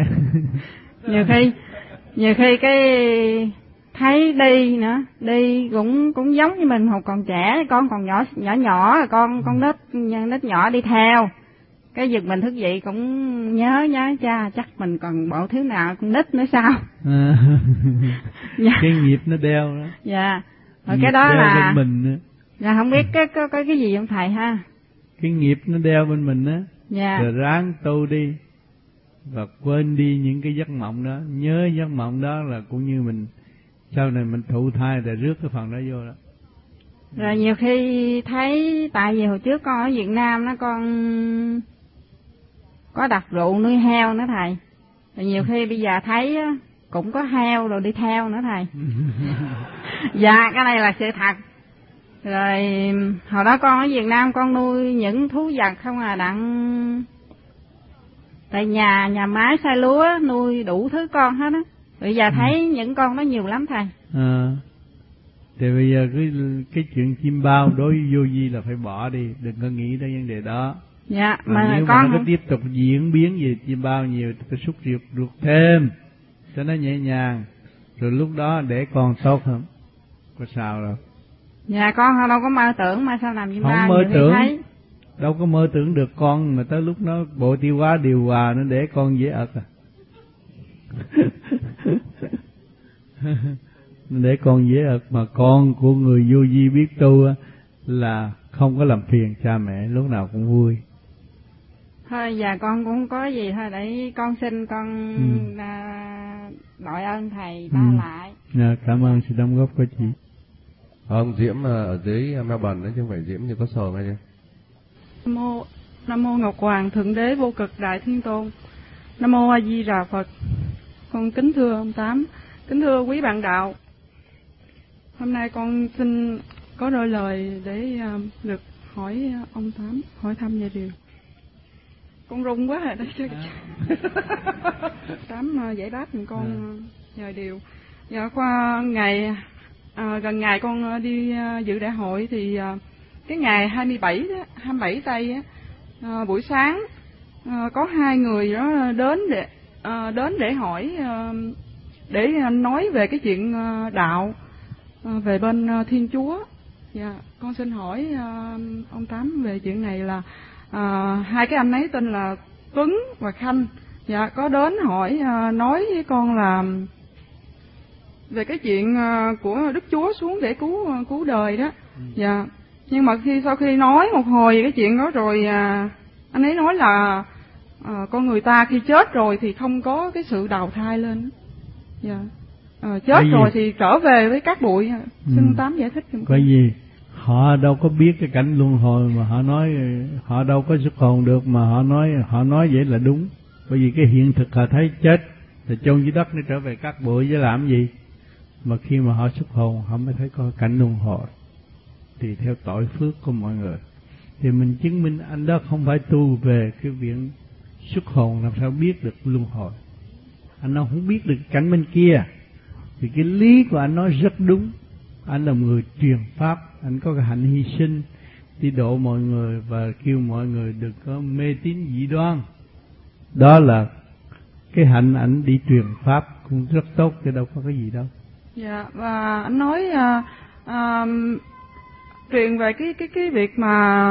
Speaker 10: nhiều khi cái thấy đi nữa, đi cũng giống như mình hồi còn trẻ, con còn nhỏ rồi con nít nhỏ đi theo, cái giật mình thức dậy cũng nhớ cha, chắc mình còn bộ thiếu nào con nít nữa sao.
Speaker 1: Dạ. Cái nghiệp nó đeo đó.
Speaker 10: Dạ, rồi cái đó là
Speaker 1: bên mình.
Speaker 10: Dạ, không biết có cái gì không thầy ha.
Speaker 1: Cái nghiệp nó đeo bên mình á.
Speaker 10: Dạ.
Speaker 1: Rồi ráng tu đi và quên đi những cái giấc mộng đó, nhớ giấc mộng đó là cũng như mình sau này mình thụ thai rồi rước cái phần đó vô đó.
Speaker 10: Rồi nhiều khi thấy, tại vì hồi trước con ở Việt Nam nó con có đặt rượu nuôi heo nữa thầy, rồi nhiều khi bây giờ thấy cũng có heo rồi đi theo nữa thầy. Dạ, cái này là sự thật. Rồi hồi đó con ở Việt Nam con nuôi những thú vật không à, đặng tại nhà máy xay lúa nuôi đủ thứ con hết á. Bây giờ thấy những con nó nhiều lắm thầy.
Speaker 1: Thì bây giờ cái chuyện chim bao đối với vô vi là phải bỏ đi, đừng có nghĩ tới vấn đề đó.
Speaker 10: Dạ,
Speaker 1: mà nếu
Speaker 10: con
Speaker 1: mà nó cứ tiếp tục diễn biến về chim bao nhiều thì phải xúc ruột thêm cho nó nhẹ nhàng, rồi lúc đó để con tốt hơn, có sao đâu.
Speaker 10: Dạ, con đâu có mơ tưởng mà sao làm chim bao.
Speaker 1: Không mơ tưởng, đâu có mơ tưởng được con, mà tới lúc nó bộ tiêu hóa điều hòa nó để con dễ ợt à. Để con dễ ợt, mà con của người vô vi biết tu là không có làm phiền cha mẹ, lúc nào cũng vui.
Speaker 10: Thôi giờ con cũng có gì thôi, để con xin con đội ơn thầy ba lại.
Speaker 1: Cảm ơn sự đóng góp của chị.
Speaker 7: Ông Diễm ở dưới Melbourne đó chứ không phải Diễm như có sờ ngay chứ.
Speaker 11: Nam mô Ngọc Hoàng Thượng Đế Vô Cực Đại Thiên Tôn. Nam mô A Di Đà Phật. Con kính thưa ông Tám, kính thưa quý bạn đạo. Hôm nay con xin có đôi lời để được hỏi ông Tám, hỏi thăm vài điều. Con run quá rồi đó chứ. Tám giải đáp giùm con vài điều. Dạ, qua ngày gần ngày con đi dự đại hội thì cái ngày 27 Tây á, buổi sáng có hai người đó đến để hỏi, để nói về cái chuyện đạo về bên Thiên Chúa. Dạ, con xin hỏi ông Tám về chuyện này là hai cái anh ấy tên là Tuấn và Khanh. Dạ, có đến hỏi nói với con là về cái chuyện của Đức Chúa xuống để cứu đời đó. Dạ, Nhưng mà sau khi nói một hồi cái chuyện đó rồi, anh ấy nói là con người ta khi chết rồi thì không có cái sự đào thai lên. Dạ. Chết rồi thì trở về với cát bụi. Xin Tám giải thích giùm.
Speaker 1: Bởi vì họ đâu có biết cái cảnh luân hồi mà họ nói, họ đâu có xuất hồn được mà họ nói vậy là đúng. Bởi vì cái hiện thực họ thấy chết thì chôn dưới đất nó trở về cát bụi với làm gì. Mà khi mà họ xuất hồn họ mới thấy có cảnh luân hồi. Thì theo tội phước của mọi người thì mình chứng minh anh đó không phải tu về cái viện xuất hồn, làm sao biết được luân hồi. Anh nó không biết được cảnh bên kia. Thì cái lý của anh nói rất đúng. Anh là người truyền pháp, anh có cái hạnh hy sinh đi độ mọi người và kêu mọi người đừng có mê tín dị đoan. Đó là cái hạnh ảnh đi truyền pháp cũng rất tốt, chứ đâu có cái gì đâu.
Speaker 11: Dạ, và anh nói truyền về cái việc mà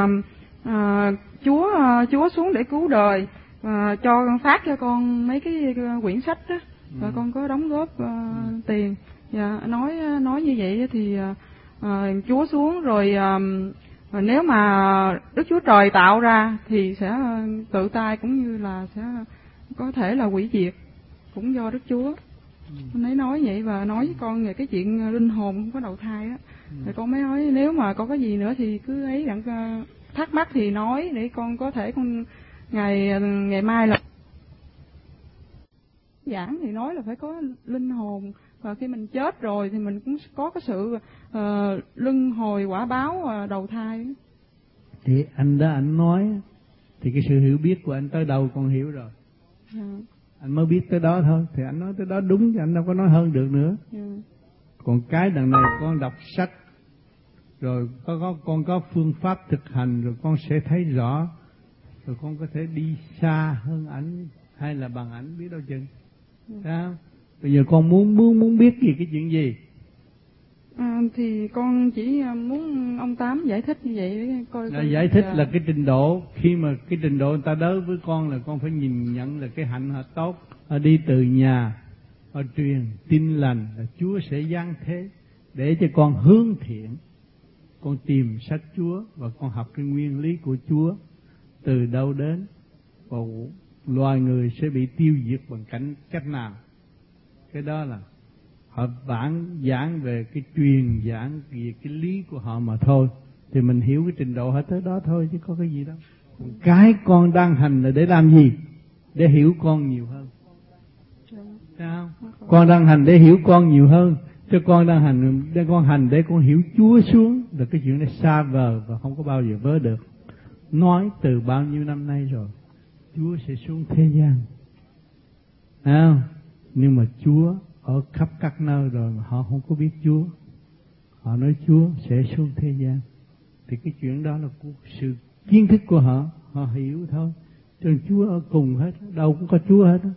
Speaker 11: Chúa xuống để cứu đời, cho con phát cho con mấy cái quyển sách đó, và con có đóng góp tiền. Dạ, nói như vậy thì Chúa xuống rồi, nếu mà Đức Chúa Trời tạo ra thì sẽ tự tay cũng như là sẽ có thể là hủy diệt, cũng do Đức Chúa. Anh ấy nói vậy và nói với con về cái chuyện linh hồn không có đầu thai á. Rồi con mới nói nếu mà có cái gì nữa thì cứ ấy đặng thắc mắc thì nói để con có thể ngày mai là giảng thì nói là phải có linh hồn, và khi mình chết rồi thì mình cũng có cái sự luân hồi quả báo đầu thai.
Speaker 1: Thì anh đó anh nói thì cái sự hiểu biết của anh tới đâu con hiểu rồi. Anh mới biết tới đó thôi, thì anh nói tới đó đúng, thì anh đâu có nói hơn được nữa. Còn cái đằng này con đọc sách rồi con có phương pháp thực hành rồi con sẽ thấy rõ, rồi con có thể đi xa hơn ảnh hay là bằng ảnh biết đâu chừng. Sao? Bây giờ con muốn biết gì cái chuyện gì?
Speaker 11: Thì con chỉ muốn ông Tám giải thích như vậy để coi.
Speaker 1: Giải thích là cái trình độ, khi mà cái trình độ người ta đối với con là con phải nhìn nhận là cái hạnh họ tốt, họ đi từ nhà, họ truyền tin lành là Chúa sẽ giáng thế để cho con hướng thiện. Con tìm sách Chúa và con học cái nguyên lý của Chúa từ đâu đến, và loài người sẽ bị tiêu diệt bằng cách nào. Cái đó là họ giảng về cái truyền giảng về cái lý của họ mà thôi. Thì mình hiểu cái trình độ họ tới đó thôi chứ có cái gì đâu. Cái con đang hành là để làm gì? Để hiểu con nhiều hơn. Sao? Con đang hành để hiểu con nhiều hơn. Chứ con đang hành để con hiểu Chúa xuống là cái chuyện này xa vời và không có bao giờ vớ được. Nói từ bao nhiêu năm nay rồi, Chúa sẽ xuống thế gian. Nhưng mà Chúa ở khắp các nơi rồi mà họ không có biết Chúa. Họ nói Chúa sẽ xuống thế gian. Thì cái chuyện đó là sự kiến thức của họ, họ hiểu thôi. Cho Chúa ở cùng hết, đâu cũng có Chúa hết.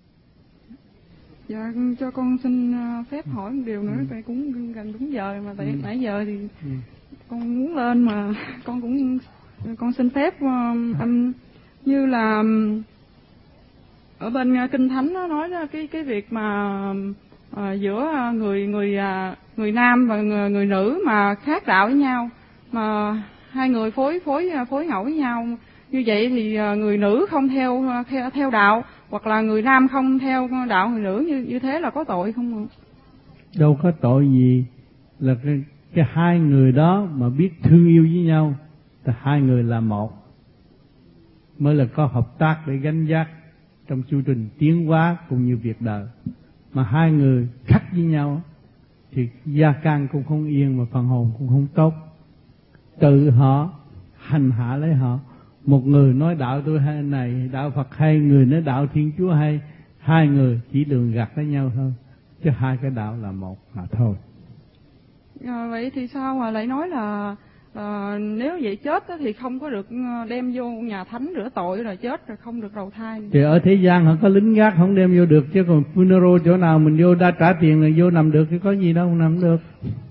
Speaker 11: Dạ, cho con xin phép hỏi một điều nữa, tại cũng gần đúng giờ mà tại nãy giờ thì con muốn lên mà con xin phép anh, như là ở bên Kinh Thánh nó nói ra cái việc mà giữa người nam và người nữ mà khác đạo với nhau, mà hai người phối ngẫu với nhau như vậy thì người nữ không theo đạo, hoặc là người nam không theo đạo người nữ, như thế là có tội không ạ?
Speaker 1: Đâu có tội gì, là cái hai người đó mà biết thương yêu với nhau thì hai người là một, mới là có hợp tác để gánh vác trong chu trình tiến hóa cũng như việc đời. Mà hai người khác với nhau thì gia can cũng không yên mà phần hồn cũng không tốt. Tự họ hành hạ lấy họ. Một người nói đạo tôi hay này, đạo Phật hay, người nói đạo Thiên Chúa hay, hai người chỉ lường gạt với nhau thôi, chứ hai cái đạo là một mà thôi.
Speaker 11: Vậy thì sao mà lại nói là nếu vậy chết thì không có được đem vô nhà thánh rửa tội, rồi chết rồi không được đầu thai?
Speaker 1: Thì ở thế gian họ có lính gác không đem vô được, chứ còn funeral chỗ nào mình vô đã trả tiền là vô nằm được, chứ có gì đâu không nằm được.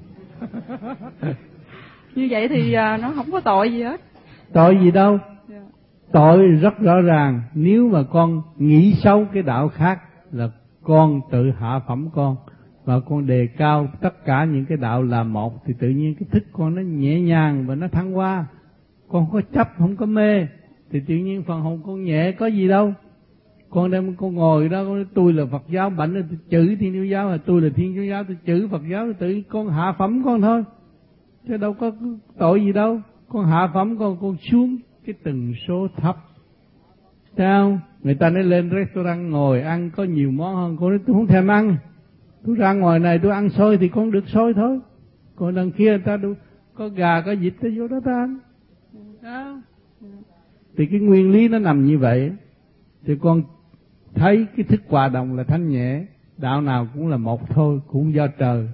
Speaker 11: Như vậy thì nó không có tội gì hết.
Speaker 1: Tội gì đâu. Tội rất rõ ràng. Nếu mà con nghĩ xấu cái đạo khác là con tự hạ phẩm con và con đề cao tất cả những cái đạo là một, thì tự nhiên cái thức con nó nhẹ nhàng và nó thăng hoa. Con không có chấp, không có mê, thì tự nhiên phần hồn con nhẹ, có gì đâu. Con đem con ngồi đó, con nói tôi là Phật giáo, bệnh là tôi chửi Thiên Chúa giáo, là tôi là Thiên Chúa giáo, tôi chửi Phật giáo, tự nhiên con hạ phẩm con thôi, chứ đâu có tội gì đâu. Con hạ phẩm con xuống cái tần số thấp. Sao? Người ta nói lên restaurant ngồi ăn có nhiều món hơn, con nói tôi không thèm ăn. Tôi ra ngoài này tôi ăn xôi thì con được xôi thôi. Còn đằng kia người ta có gà, có vịt, ta vô đó ta ăn. Sao? Thì cái nguyên lý nó nằm như vậy. Thì con thấy cái thức hòa đồng là thanh nhẹ, đạo nào cũng là một thôi, cũng do trời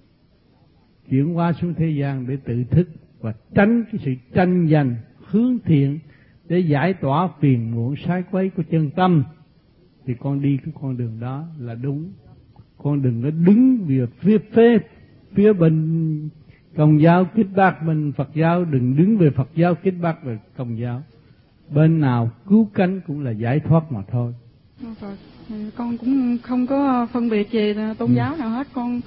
Speaker 1: chuyển hóa xuống thế gian để tự thức và tránh cái sự tranh giành, hướng thiện để giải tỏa phiền muộn sai quấy của chân tâm. Thì con đi cái con đường đó là đúng. Con đừng có đứng về phía bên Công giáo kích bác, bên Phật giáo đừng đứng về Phật giáo kích bác về Công giáo. Bên nào cứu cánh cũng là giải thoát mà thôi.
Speaker 11: Con cũng không có phân biệt về tôn giáo nào hết, con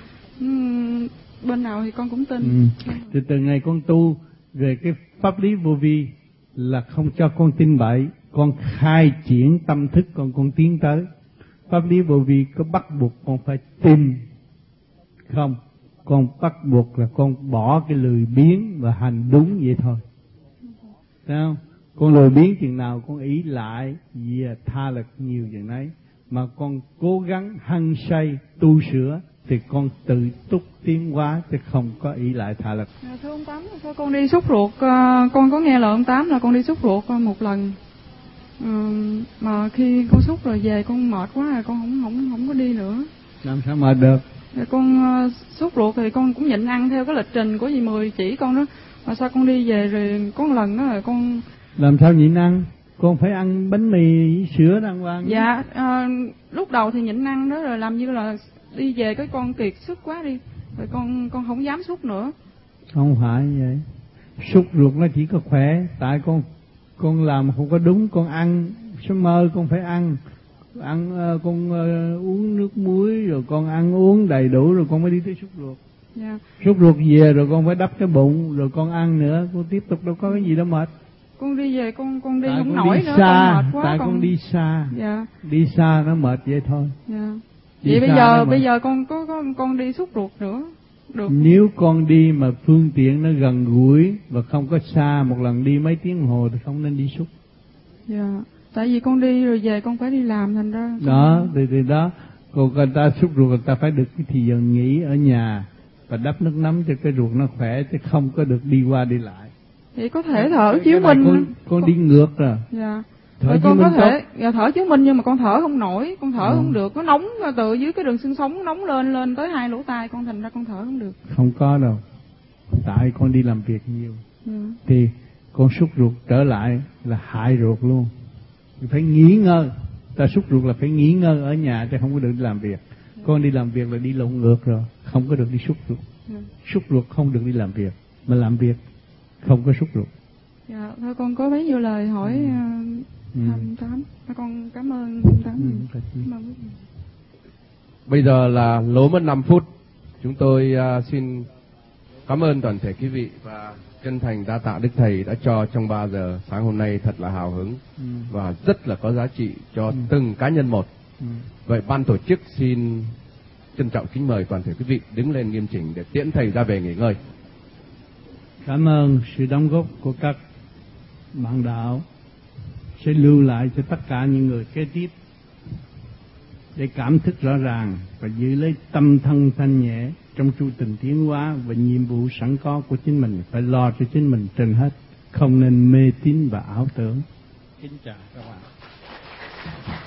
Speaker 11: bên nào thì con cũng tin.
Speaker 1: Từ ngày con tu về cái pháp lý vô vi là không cho con tin bậy, con khai triển tâm thức con tiến tới. Pháp lý vô vi có bắt buộc con phải tin không? Con bắt buộc là con bỏ cái lười biếng và hành đúng vậy thôi. Sao? Con lười biếng chừng nào con ý lại vì tha lực nhiều chừng nấy, mà con cố gắng hăng say tu sửa thì con tự túc tiến hóa, chứ không có ý lại tha lực.
Speaker 11: Thưa ông Tám, sao con đi xúc ruột, con có nghe lời ông Tám là con đi xúc ruột một lần, mà khi con xúc rồi về con mệt quá rồi con không có đi nữa.
Speaker 1: Làm sao mệt được?
Speaker 11: Rồi con xúc ruột thì con cũng nhịn ăn theo cái lịch trình của dì Mười chỉ con đó, mà sao con đi về rồi có một lần đó rồi con
Speaker 1: làm sao nhịn ăn? Con phải ăn bánh mì với sữa đàng hoàng.
Speaker 11: Dạ, lúc đầu thì nhịn ăn đó, rồi làm như là đi về cái con kiệt sức quá đi, rồi con không dám xúc nữa.
Speaker 1: Không phải như vậy. Xúc ruột nó chỉ có khỏe, tại con làm không có đúng, con ăn sớm mơ con phải ăn con uống nước muối rồi con ăn uống đầy đủ rồi con mới đi tới xúc ruột.
Speaker 11: Dạ.
Speaker 1: Xúc ruột về rồi con phải đắp cái bụng rồi con ăn nữa, con tiếp tục đâu có cái gì đâu mệt.
Speaker 11: Con đi về con đi
Speaker 1: tại
Speaker 11: không
Speaker 1: con
Speaker 11: nổi
Speaker 1: đi
Speaker 11: nữa,
Speaker 1: xa,
Speaker 11: con mệt quá.
Speaker 1: Tại con đi xa.
Speaker 11: Dạ.
Speaker 1: Đi xa nó mệt vậy thôi.
Speaker 11: Dạ.
Speaker 1: Đi
Speaker 11: vậy bây giờ con đi xúc ruột nữa được.
Speaker 1: Nếu con đi mà phương tiện nó gần gũi và không có xa, một lần đi mấy tiếng hồ thì không nên đi xúc.
Speaker 11: Dạ. Tại vì con đi rồi về con phải đi làm, thành ra
Speaker 1: đó từ đó còn người ta xúc ruột, người ta phải được cái thời gian nghỉ ở nhà và đắp nước nóng cho cái ruột nó khỏe, chứ không có được đi qua đi lại.
Speaker 11: Thì có thể thở chiếu minh.
Speaker 1: Con đi ngược rồi.
Speaker 11: Dạ.
Speaker 1: Thở
Speaker 11: con có thể
Speaker 1: thở
Speaker 11: chiếu minh nhưng mà con thở không nổi, con thở không được, nó nóng từ dưới cái đường xương sống nóng lên tới hai lỗ tai con, thành ra con thở không được.
Speaker 1: Không có đâu. Tại con đi làm việc nhiều. Thì con xúc ruột trở lại là hại ruột luôn. Phải nghỉ ngơi. Ta xúc ruột là phải nghỉ ngơi ở nhà chứ không có được đi làm việc. Con đi làm việc là đi lộn ngược rồi, không có được đi xúc ruột. Xúc ruột không được đi làm việc, mà làm việc không có xúc ruột.
Speaker 11: Dạ, thôi con có bấy nhiêu lời hỏi anh Tám. Con cảm ơn anh Tám.
Speaker 7: Bây giờ là lố mất 5 phút. Chúng tôi xin cảm ơn toàn thể quý vị và chân thành đa tạ Đức Thầy đã cho trong 3 giờ sáng hôm nay thật là hào hứng và rất là có giá trị cho từng cá nhân một. Vậy ban tổ chức xin trân trọng kính mời toàn thể quý vị đứng lên nghiêm chỉnh để tiễn Thầy ra về nghỉ ngơi.
Speaker 1: Cảm ơn sự đóng góp của các bạn đạo, sẽ lưu lại cho tất cả những người kế tiếp để cảm thức rõ ràng và giữ lấy tâm thân thanh nhẹ trong chu trình tiến hóa và nhiệm vụ sẵn có của chính mình, phải lo cho chính mình trên hết, không nên mê tín và ảo tưởng. Kính chào các bạn.